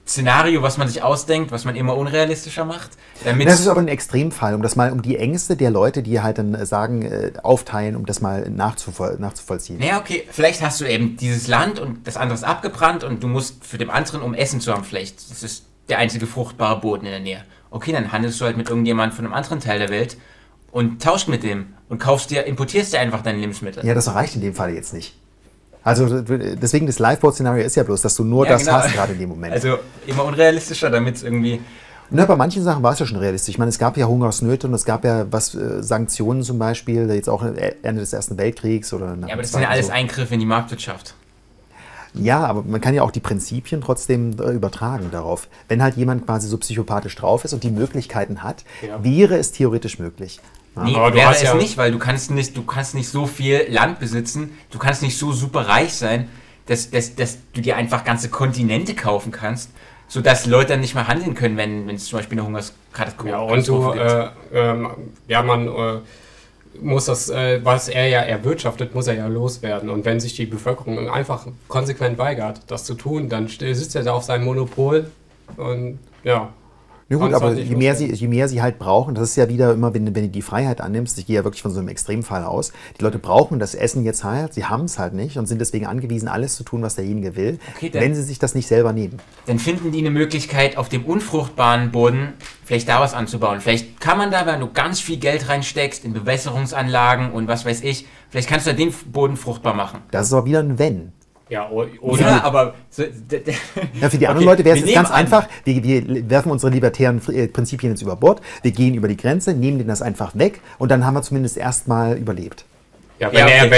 Szenario, was man sich ausdenkt, was man immer unrealistischer macht. Das ist aber ein Extremfall, um die Ängste der Leute, die halt dann sagen, aufteilen, um das mal nachzuvollziehen. Naja, okay, vielleicht hast du eben dieses Land und das andere ist abgebrannt und du musst für den anderen, um Essen zu haben, vielleicht, das ist der einzige fruchtbare Boden in der Nähe. Okay, dann handelst du halt mit irgendjemandem von einem anderen Teil der Welt und tauscht mit dem und importierst dir einfach deine Lebensmittel. Ja, das reicht in dem Fall jetzt nicht. Also deswegen das Lifeboat-Szenario ist ja bloß, dass du nur das hast gerade in dem Moment. Also immer unrealistischer, damit es irgendwie... Na, bei manchen Sachen war es ja schon realistisch. Ich meine, es gab ja Hungersnöte und es gab ja Sanktionen zum Beispiel, jetzt auch Ende des Ersten Weltkriegs. Oder ja, aber das sind ja alles Eingriffe in die Marktwirtschaft. Ja, aber man kann ja auch die Prinzipien trotzdem übertragen darauf. Wenn halt jemand quasi so psychopathisch drauf ist und die Möglichkeiten hat, wäre es theoretisch möglich. Nee, wäre es nicht, weil du kannst nicht so viel Land besitzen, du kannst nicht so super reich sein, dass du dir einfach ganze Kontinente kaufen kannst, sodass Leute dann nicht mehr handeln können, wenn es zum Beispiel eine Hungerskatastrophe gibt. Man muss das, was er ja erwirtschaftet, muss er ja loswerden. Und wenn sich die Bevölkerung einfach konsequent weigert, das zu tun, dann sitzt er da auf seinem Monopol und ja. Ja gut, aber je mehr sie halt brauchen, das ist ja wieder immer, wenn du die Freiheit annimmst, ich gehe ja wirklich von so einem Extremfall aus, die Leute brauchen das Essen jetzt halt, sie haben es halt nicht und sind deswegen angewiesen, alles zu tun, was derjenige will, wenn sie sich das nicht selber nehmen. Dann finden die eine Möglichkeit, auf dem unfruchtbaren Boden vielleicht da was anzubauen. Vielleicht kann man da, wenn du ganz viel Geld reinsteckst in Bewässerungsanlagen und was weiß ich, vielleicht kannst du da den Boden fruchtbar machen. Das ist aber wieder ein Wenn. Ja, oder aber... Ja, für die anderen Leute wäre es jetzt ganz einfach, wir werfen unsere libertären Prinzipien jetzt über Bord, wir gehen über die Grenze, nehmen denen das einfach weg und dann haben wir zumindest erstmal überlebt. Ja,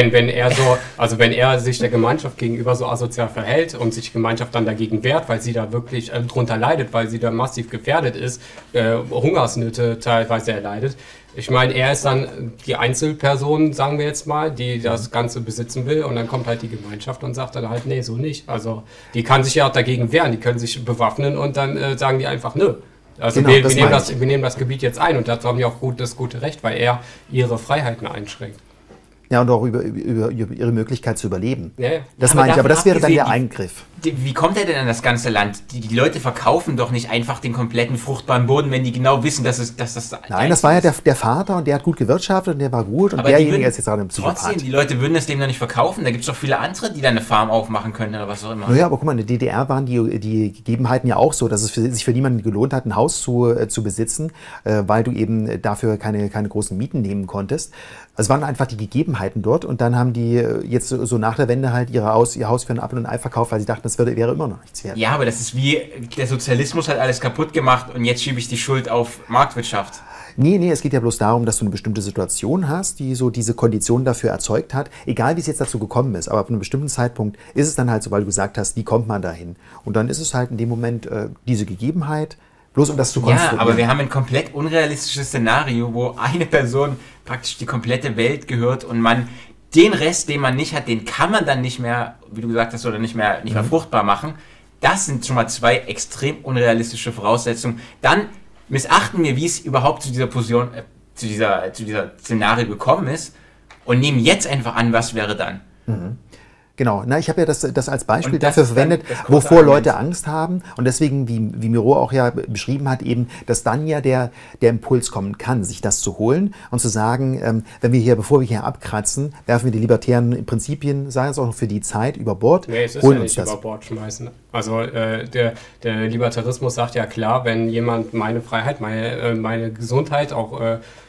wenn er sich der Gemeinschaft gegenüber so asozial verhält und sich die Gemeinschaft dann dagegen wehrt, weil sie da wirklich drunter leidet, weil sie da massiv gefährdet ist, Hungersnöte teilweise erleidet. Ich meine, er ist dann die Einzelperson, sagen wir jetzt mal, die das Ganze besitzen will und dann kommt halt die Gemeinschaft und sagt dann halt, nee, so nicht. Also die kann sich ja auch dagegen wehren, die können sich bewaffnen und dann sagen die einfach, nö. Also genau, wir nehmen das Gebiet jetzt ein und dazu haben die auch das gute Recht, weil er ihre Freiheiten einschränkt. Ja, und auch über ihre Möglichkeit zu überleben. Ja. Das meine ich, aber das wäre dann der Eingriff. Wie kommt er denn an das ganze Land? Die Leute verkaufen doch nicht einfach den kompletten fruchtbaren Boden, wenn die genau wissen, dass das... Nein, das war ja der Vater und der hat gut gewirtschaftet und der war gut und derjenige ist jetzt gerade ein Psychopath. Trotzdem, die Leute würden es dem dann nicht verkaufen. Da gibt es doch viele andere, die dann eine Farm aufmachen können oder was auch immer. Naja, aber guck mal, in der DDR waren die Gegebenheiten ja auch so, dass es sich für niemanden gelohnt hat, ein Haus zu besitzen, weil du eben dafür keine großen Mieten nehmen konntest. Es waren einfach die Gegebenheiten dort und dann haben die jetzt so nach der Wende halt ihr Haus für einen Apfel und ein Ei verkauft, weil sie dachten, das wäre immer noch nichts wert. Ja, aber das ist wie, der Sozialismus hat alles kaputt gemacht und jetzt schiebe ich die Schuld auf Marktwirtschaft. Nee, es geht ja bloß darum, dass du eine bestimmte Situation hast, die so diese Kondition dafür erzeugt hat, egal wie es jetzt dazu gekommen ist, aber ab einem bestimmten Zeitpunkt ist es dann halt so, weil du gesagt hast, wie kommt man dahin? Und dann ist es halt in dem Moment diese Gegebenheit, bloß um das zu konstruieren. Ja, aber wir haben ein komplett unrealistisches Szenario, wo eine Person praktisch die komplette Welt gehört und man den Rest, den man nicht hat, den kann man dann nicht mehr, wie du gesagt hast, oder nicht mehr fruchtbar machen. Das sind schon mal zwei extrem unrealistische Voraussetzungen. Dann missachten wir, wie es überhaupt zu dieser Position, zu dieser Szenario gekommen ist und nehmen jetzt einfach an, was wäre dann. Mhm. Genau, ich habe ja das als Beispiel dafür verwendet, wovor Leute Angst haben und deswegen, wie Miro auch ja beschrieben hat, eben, dass dann ja der Impuls kommen kann, sich das zu holen und zu sagen, bevor wir hier abkratzen, werfen wir die libertären Prinzipien, sei es auch für die Zeit, über Bord. Nee, es ist ja nicht über Bord schmeißen. Also der Libertarismus sagt ja klar, wenn jemand meine Freiheit, meine Gesundheit auch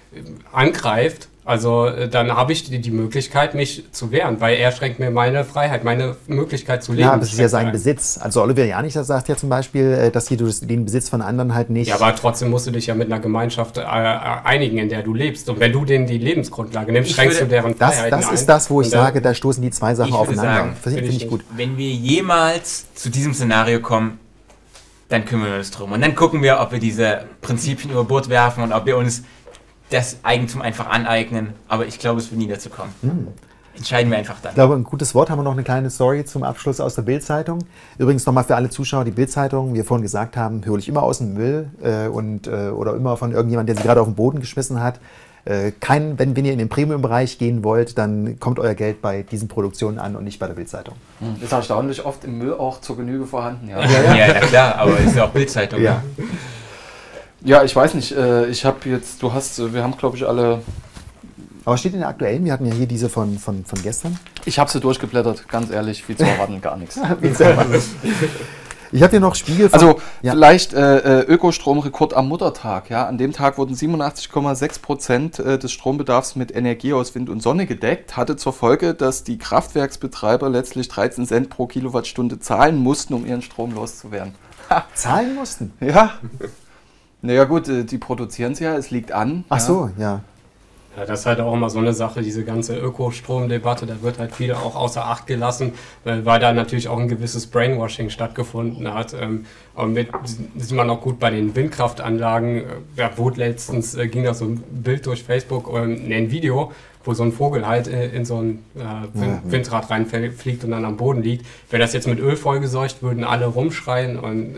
angreift, also dann habe ich die Möglichkeit, mich zu wehren, weil er schränkt mir meine Freiheit, meine Möglichkeit zu leben. Ja, aber es ist ja sein Besitz. Also Oliver Janich sagt ja zum Beispiel, dass du den Besitz von anderen halt nicht... Ja, aber trotzdem musst du dich ja mit einer Gemeinschaft einigen, in der du lebst. Und wenn du denen die Lebensgrundlage nimmst, schränkst du deren Freiheiten ein. Das ist das, wo ich sage, da stoßen die zwei Sachen aufeinander. Finde ich gut. Wenn wir jemals zu diesem Szenario kommen, dann kümmern wir uns drum. Und dann gucken wir, ob wir diese Prinzipien über Bord werfen und ob wir uns das Eigentum einfach aneignen, aber ich glaube, es wird nie dazu kommen. Entscheiden wir einfach dann. Ich glaube, ein gutes Wort. Haben wir noch eine kleine Story zum Abschluss aus der Bild-Zeitung. Übrigens nochmal für alle Zuschauer, die Bild-Zeitung, wie wir vorhin gesagt haben, hole ich immer aus dem Müll oder immer von irgendjemandem, der sie gerade auf den Boden geschmissen hat. wenn ihr in den Premium-Bereich gehen wollt, dann kommt euer Geld bei diesen Produktionen an und nicht bei der Bild-Zeitung. Ist erstaunlich oft im Müll auch zur Genüge vorhanden. Ja, Ja, klar, aber ist ja auch Bild-Zeitung. Ja. ja, ich weiß nicht. Ich habe jetzt, wir haben glaube ich alle. Aber steht in der aktuellen, wir hatten ja hier diese von gestern. Ich habe sie durchgeblättert, ganz ehrlich, viel zu erwarten, gar nichts. Ich habe hier noch Spiegel von... Also Ja. vielleicht Ökostromrekord am Muttertag. Ja? An dem Tag wurden 87,6% des Strombedarfs mit Energie aus Wind und Sonne gedeckt. Hatte zur Folge, dass die Kraftwerksbetreiber letztlich 13 Cent pro Kilowattstunde zahlen mussten, um ihren Strom loszuwerden. Zahlen mussten. Ja. Naja gut, die produzieren es ja, es liegt an. Ach so, ja. Ja, das ist halt auch immer so eine Sache, diese ganze Ökostromdebatte, da wird halt viel auch außer Acht gelassen, weil da natürlich auch ein gewisses Brainwashing stattgefunden hat. Und sieht man auch gut bei den Windkraftanlagen. Ja, letztens ging da so ein Bild durch Facebook, ein Video, wo so ein Vogel halt in so ein Windrad reinfliegt und dann am Boden liegt. Wäre das jetzt mit Öl vollgeseucht, würden alle rumschreien und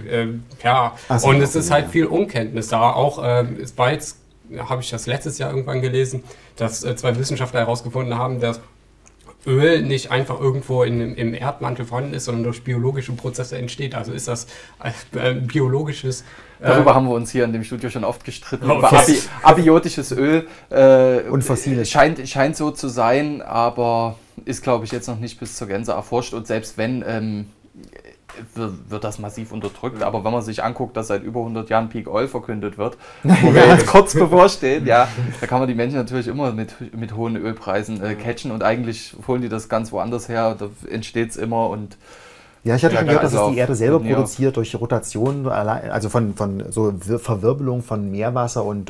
So, und es ist halt viel Unkenntnis da. Auch es war jetzt, habe ich das letztes Jahr irgendwann gelesen, dass 2 Wissenschaftler herausgefunden haben, dass Öl nicht einfach irgendwo im Erdmantel vorhanden ist, sondern durch biologische Prozesse entsteht. Also ist das biologisches... Darüber haben wir uns hier in dem Studio schon oft gestritten. Oh, Über abiotisches Öl. Und fossiles. Scheint so zu sein, aber ist, glaube ich, jetzt noch nicht bis zur Gänze erforscht. Und selbst wenn, wird das massiv unterdrückt. Aber wenn man sich anguckt, dass seit über 100 Jahren Peak Oil verkündet wird, wo wir jetzt kurz bevorstehen, ja, da kann man die Menschen natürlich immer mit hohen Ölpreisen catchen. Und eigentlich holen die das ganz woanders her. Da entsteht es immer und... Ja, ich hatte schon gehört, dass es also die Erde selber ja. produziert durch Rotation, also von so Verwirbelung von Meerwasser und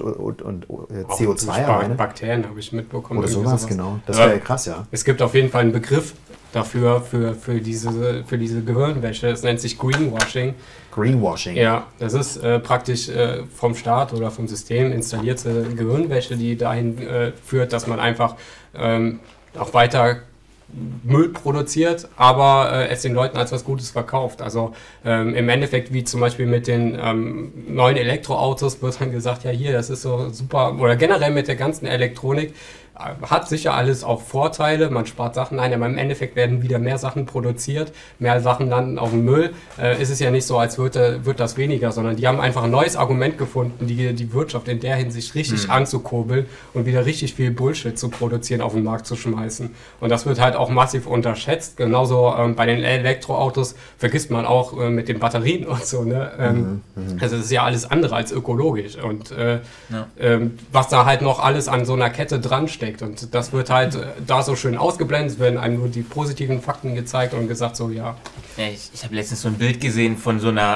CO2 alleine. Bakterien habe ich mitbekommen. Oder irgendwie sowas, genau. Das wäre ja krass, ja. Es gibt auf jeden Fall einen Begriff dafür, für diese Gehirnwäsche. Es nennt sich Greenwashing. Greenwashing. Ja, das ist praktisch vom Staat oder vom System installierte Gehirnwäsche, die dahin führt, dass man einfach auch weiter Müll produziert, aber es den Leuten als was Gutes verkauft. Also im Endeffekt, wie zum Beispiel mit den neuen Elektroautos, wird dann gesagt, ja hier, das ist so super, oder generell mit der ganzen Elektronik, hat sicher alles auch Vorteile, man spart Sachen ein, aber im Endeffekt werden wieder mehr Sachen produziert, mehr Sachen landen auf dem Müll. Ist es ja nicht so, als wird das weniger, sondern die haben einfach ein neues Argument gefunden, die Wirtschaft in der Hinsicht richtig anzukurbeln und wieder richtig viel Bullshit zu produzieren, auf den Markt zu schmeißen. Und das wird halt auch massiv unterschätzt. Genauso bei den Elektroautos vergisst man auch mit den Batterien und so. Ne? Also das ist ja alles andere als ökologisch. Und was da halt noch alles an so einer Kette dran steckt. Und das wird halt da so schön ausgeblendet, werden einem nur die positiven Fakten gezeigt und gesagt so, ja. Ich habe letztens so ein Bild gesehen von so einer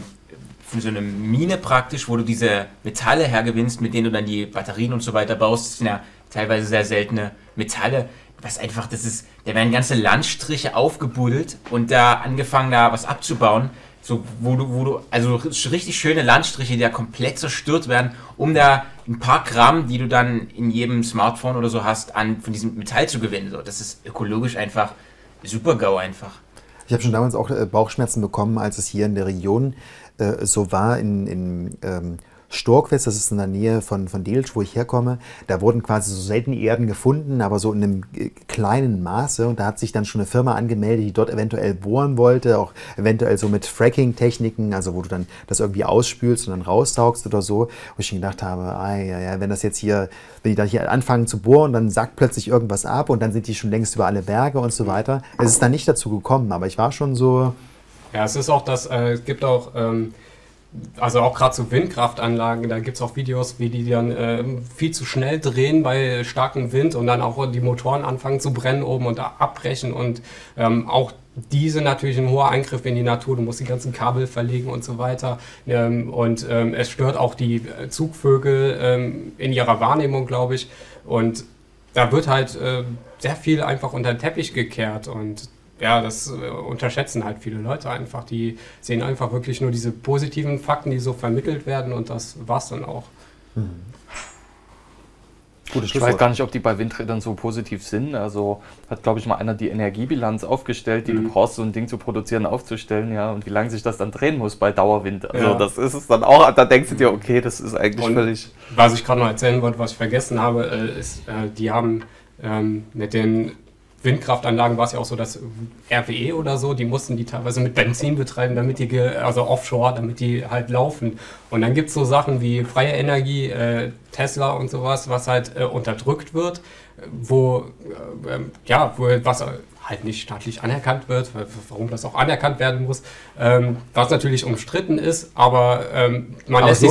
Mine praktisch, wo du diese Metalle hergewinnst, mit denen du dann die Batterien und so weiter baust. Das sind ja teilweise sehr seltene Metalle. Was einfach, da werden ganze Landstriche aufgebuddelt und da angefangen, da was abzubauen. So, also richtig schöne Landstriche, die da komplett zerstört werden, um da ein paar Gramm, die du dann in jedem Smartphone oder so hast, von diesem Metall zu gewinnen. So, das ist ökologisch einfach super GAU einfach. Ich habe schon damals auch Bauchschmerzen bekommen, als es hier in der Region so war, in Storkwitz, das ist in der Nähe von Delitzsch, wo ich herkomme. Da wurden quasi so seltene Erden gefunden, aber so in einem kleinen Maße. Und da hat sich dann schon eine Firma angemeldet, die dort eventuell bohren wollte, auch eventuell so mit Fracking-Techniken, also wo du dann das irgendwie ausspülst und dann raustaugst oder so. Wo ich schon gedacht habe, wenn die da hier anfangen zu bohren, dann sackt plötzlich irgendwas ab und dann sind die schon längst über alle Berge und so weiter. Es ist dann nicht dazu gekommen, aber ich war schon so... Ja, es ist auch es gibt auch... Also auch gerade so Windkraftanlagen, da gibt es auch Videos, wie die dann viel zu schnell drehen bei starkem Wind und dann auch die Motoren anfangen zu brennen oben und da abbrechen und auch diese natürlich ein hoher Eingriff in die Natur, du musst die ganzen Kabel verlegen und so weiter und es stört auch die Zugvögel in ihrer Wahrnehmung, glaube ich, und da wird halt sehr viel einfach unter den Teppich gekehrt und ja, das unterschätzen halt viele Leute einfach. Die sehen einfach wirklich nur diese positiven Fakten, die so vermittelt werden und das war's dann auch. Gutes Ich weiß gar nicht, ob die bei Windrädern so positiv sind. Also hat, glaube ich, mal einer die Energiebilanz aufgestellt, die du brauchst, so ein Ding zu produzieren, aufzustellen, ja, und wie lange sich das dann drehen muss bei Dauerwind. Also das ist es dann auch, da denkst du dir, okay, das ist eigentlich völlig... Was ich gerade noch erzählen wollte, was ich vergessen habe, ist, die haben mit den Windkraftanlagen war es ja auch so, dass RWE oder so, die mussten die teilweise mit Benzin betreiben, damit die, also offshore, damit die halt laufen. Und dann gibt es so Sachen wie freie Energie, Tesla und sowas, was halt unterdrückt wird, wo was halt nicht staatlich anerkannt wird, warum das auch anerkannt werden muss, was natürlich umstritten ist, aber man lässt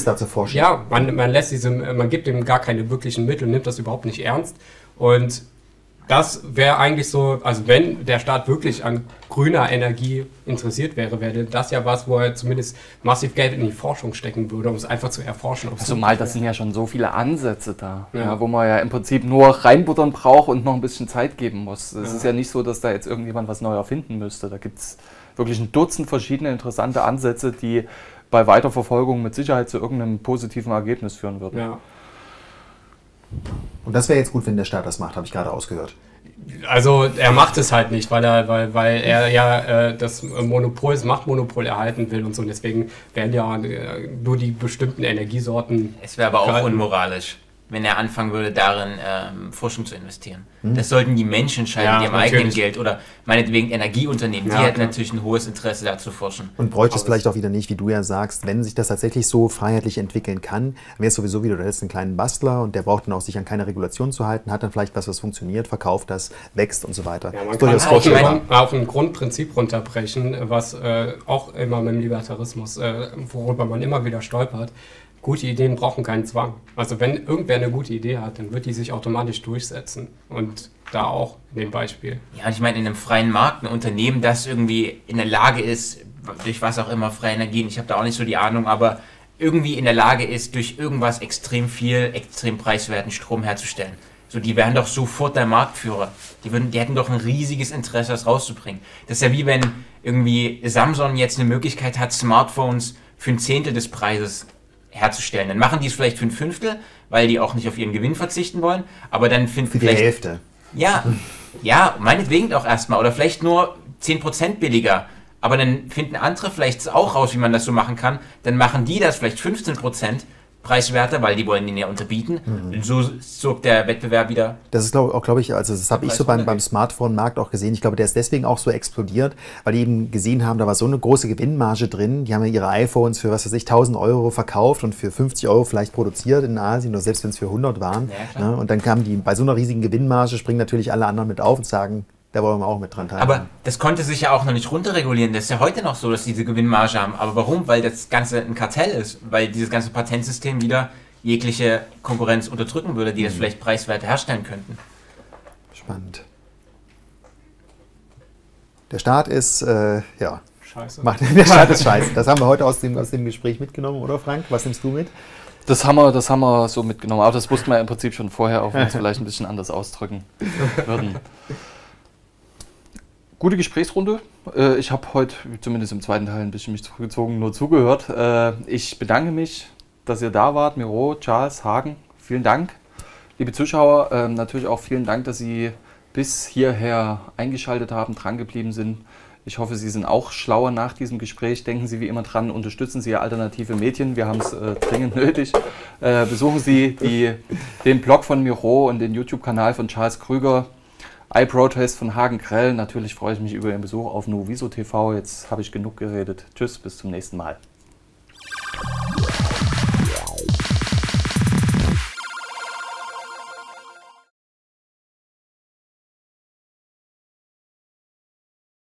man gibt dem gar keine wirklichen Mittel, nimmt das überhaupt nicht ernst und das wäre eigentlich so, also wenn der Staat wirklich an grüner Energie interessiert wäre, wäre das ja was, wo er zumindest massiv Geld in die Forschung stecken würde, um es einfach zu erforschen. Also mal, das sind ja schon so viele Ansätze da, ja, wo man ja im Prinzip nur reinbuttern braucht und noch ein bisschen Zeit geben muss. Es ist ja nicht so, dass da jetzt irgendjemand was neu erfinden müsste. Da gibt es wirklich ein Dutzend verschiedene interessante Ansätze, die bei Weiterverfolgung mit Sicherheit zu irgendeinem positiven Ergebnis führen würden. Ja. Und das wäre jetzt gut, wenn der Staat das macht, habe ich gerade ausgehört. Also er macht es halt nicht, weil er ja das Machtmonopol erhalten will und so. Und deswegen werden ja nur die bestimmten Energiesorten... Es wäre aber auch unmoralisch, wenn er anfangen würde, darin Forschung zu investieren. Das sollten die Menschen entscheiden, die am eigenen Geld oder meinetwegen Energieunternehmen, die hätten natürlich ein hohes Interesse, da zu forschen. Und bräuchte es vielleicht auch wieder nicht, wie du ja sagst, wenn sich das tatsächlich so freiheitlich entwickeln kann, wäre es sowieso wieder, du hättest einen kleinen Bastler und der braucht dann auch sich an keine Regulation zu halten, hat dann vielleicht was funktioniert, verkauft das, wächst und so weiter. Ja, man kann auf ein Grundprinzip runterbrechen, was auch immer mit dem Libertarismus, worüber man immer wieder stolpert. Gute Ideen brauchen keinen Zwang. Also wenn irgendwer eine gute Idee hat, dann wird die sich automatisch durchsetzen. Und da auch in dem Beispiel. Ja, und ich meine, in einem freien Markt, ein Unternehmen, das irgendwie in der Lage ist, durch was auch immer, freie Energien, ich habe da auch nicht so die Ahnung, aber irgendwie in der Lage ist, durch irgendwas extrem preiswerten Strom herzustellen. So, die wären doch sofort der Marktführer. Die hätten doch ein riesiges Interesse, das rauszubringen. Das ist ja wie wenn irgendwie Samsung jetzt eine Möglichkeit hat, Smartphones für ein Zehntel des Preises herzustellen. Dann machen die es vielleicht für ein Fünftel, weil die auch nicht auf ihren Gewinn verzichten wollen, aber dann finden für die Hälfte. Ja, meinetwegen auch erstmal oder vielleicht nur 10% billiger, aber dann finden andere vielleicht auch raus, wie man das so machen kann, dann machen die das vielleicht 15% preiswerter, weil die wollen den ja unterbieten. So sorgt der Wettbewerb wieder. Das ist glaube ich, also das habe ich so beim Smartphone-Markt auch gesehen. Ich glaube, der ist deswegen auch so explodiert, weil die eben gesehen haben, da war so eine große Gewinnmarge drin. Die haben ja ihre iPhones für, 1.000 € verkauft und für 50 € vielleicht produziert in Asien, oder selbst wenn es für 100 waren. Ja, ne? Und dann kamen die, bei so einer riesigen Gewinnmarge springen natürlich alle anderen mit auf und sagen, da wollen wir auch mit dran teilnehmen. Aber das konnte sich ja auch noch nicht runterregulieren. Das ist ja heute noch so, dass die diese Gewinnmarge haben. Aber warum? Weil das Ganze ein Kartell ist. Weil dieses ganze Patentsystem wieder jegliche Konkurrenz unterdrücken würde, die das vielleicht preiswert herstellen könnten. Spannend. Der Staat ist, scheiße. Der Staat ist scheiße. Das haben wir heute aus dem Gespräch mitgenommen, oder Frank? Was nimmst du mit? Das haben wir so mitgenommen. Aber das wussten wir im Prinzip schon vorher, auch wenn wir es vielleicht ein bisschen anders ausdrücken würden. Gute Gesprächsrunde. Ich habe heute, zumindest im zweiten Teil, ein bisschen mich zurückgezogen, nur zugehört. Ich bedanke mich, dass ihr da wart. Miro, Charles, Hagen, vielen Dank. Liebe Zuschauer, natürlich auch vielen Dank, dass Sie bis hierher eingeschaltet haben, dran geblieben sind. Ich hoffe, Sie sind auch schlauer nach diesem Gespräch. Denken Sie wie immer dran, unterstützen Sie alternative Medien. Wir haben es dringend nötig. Besuchen Sie den Blog von Miro und den YouTube-Kanal von Charles Krüger. iProtest von Hagen Krell. Natürlich freue ich mich über Ihren Besuch auf Nuviso TV. Jetzt habe ich genug geredet. Tschüss, bis zum nächsten Mal.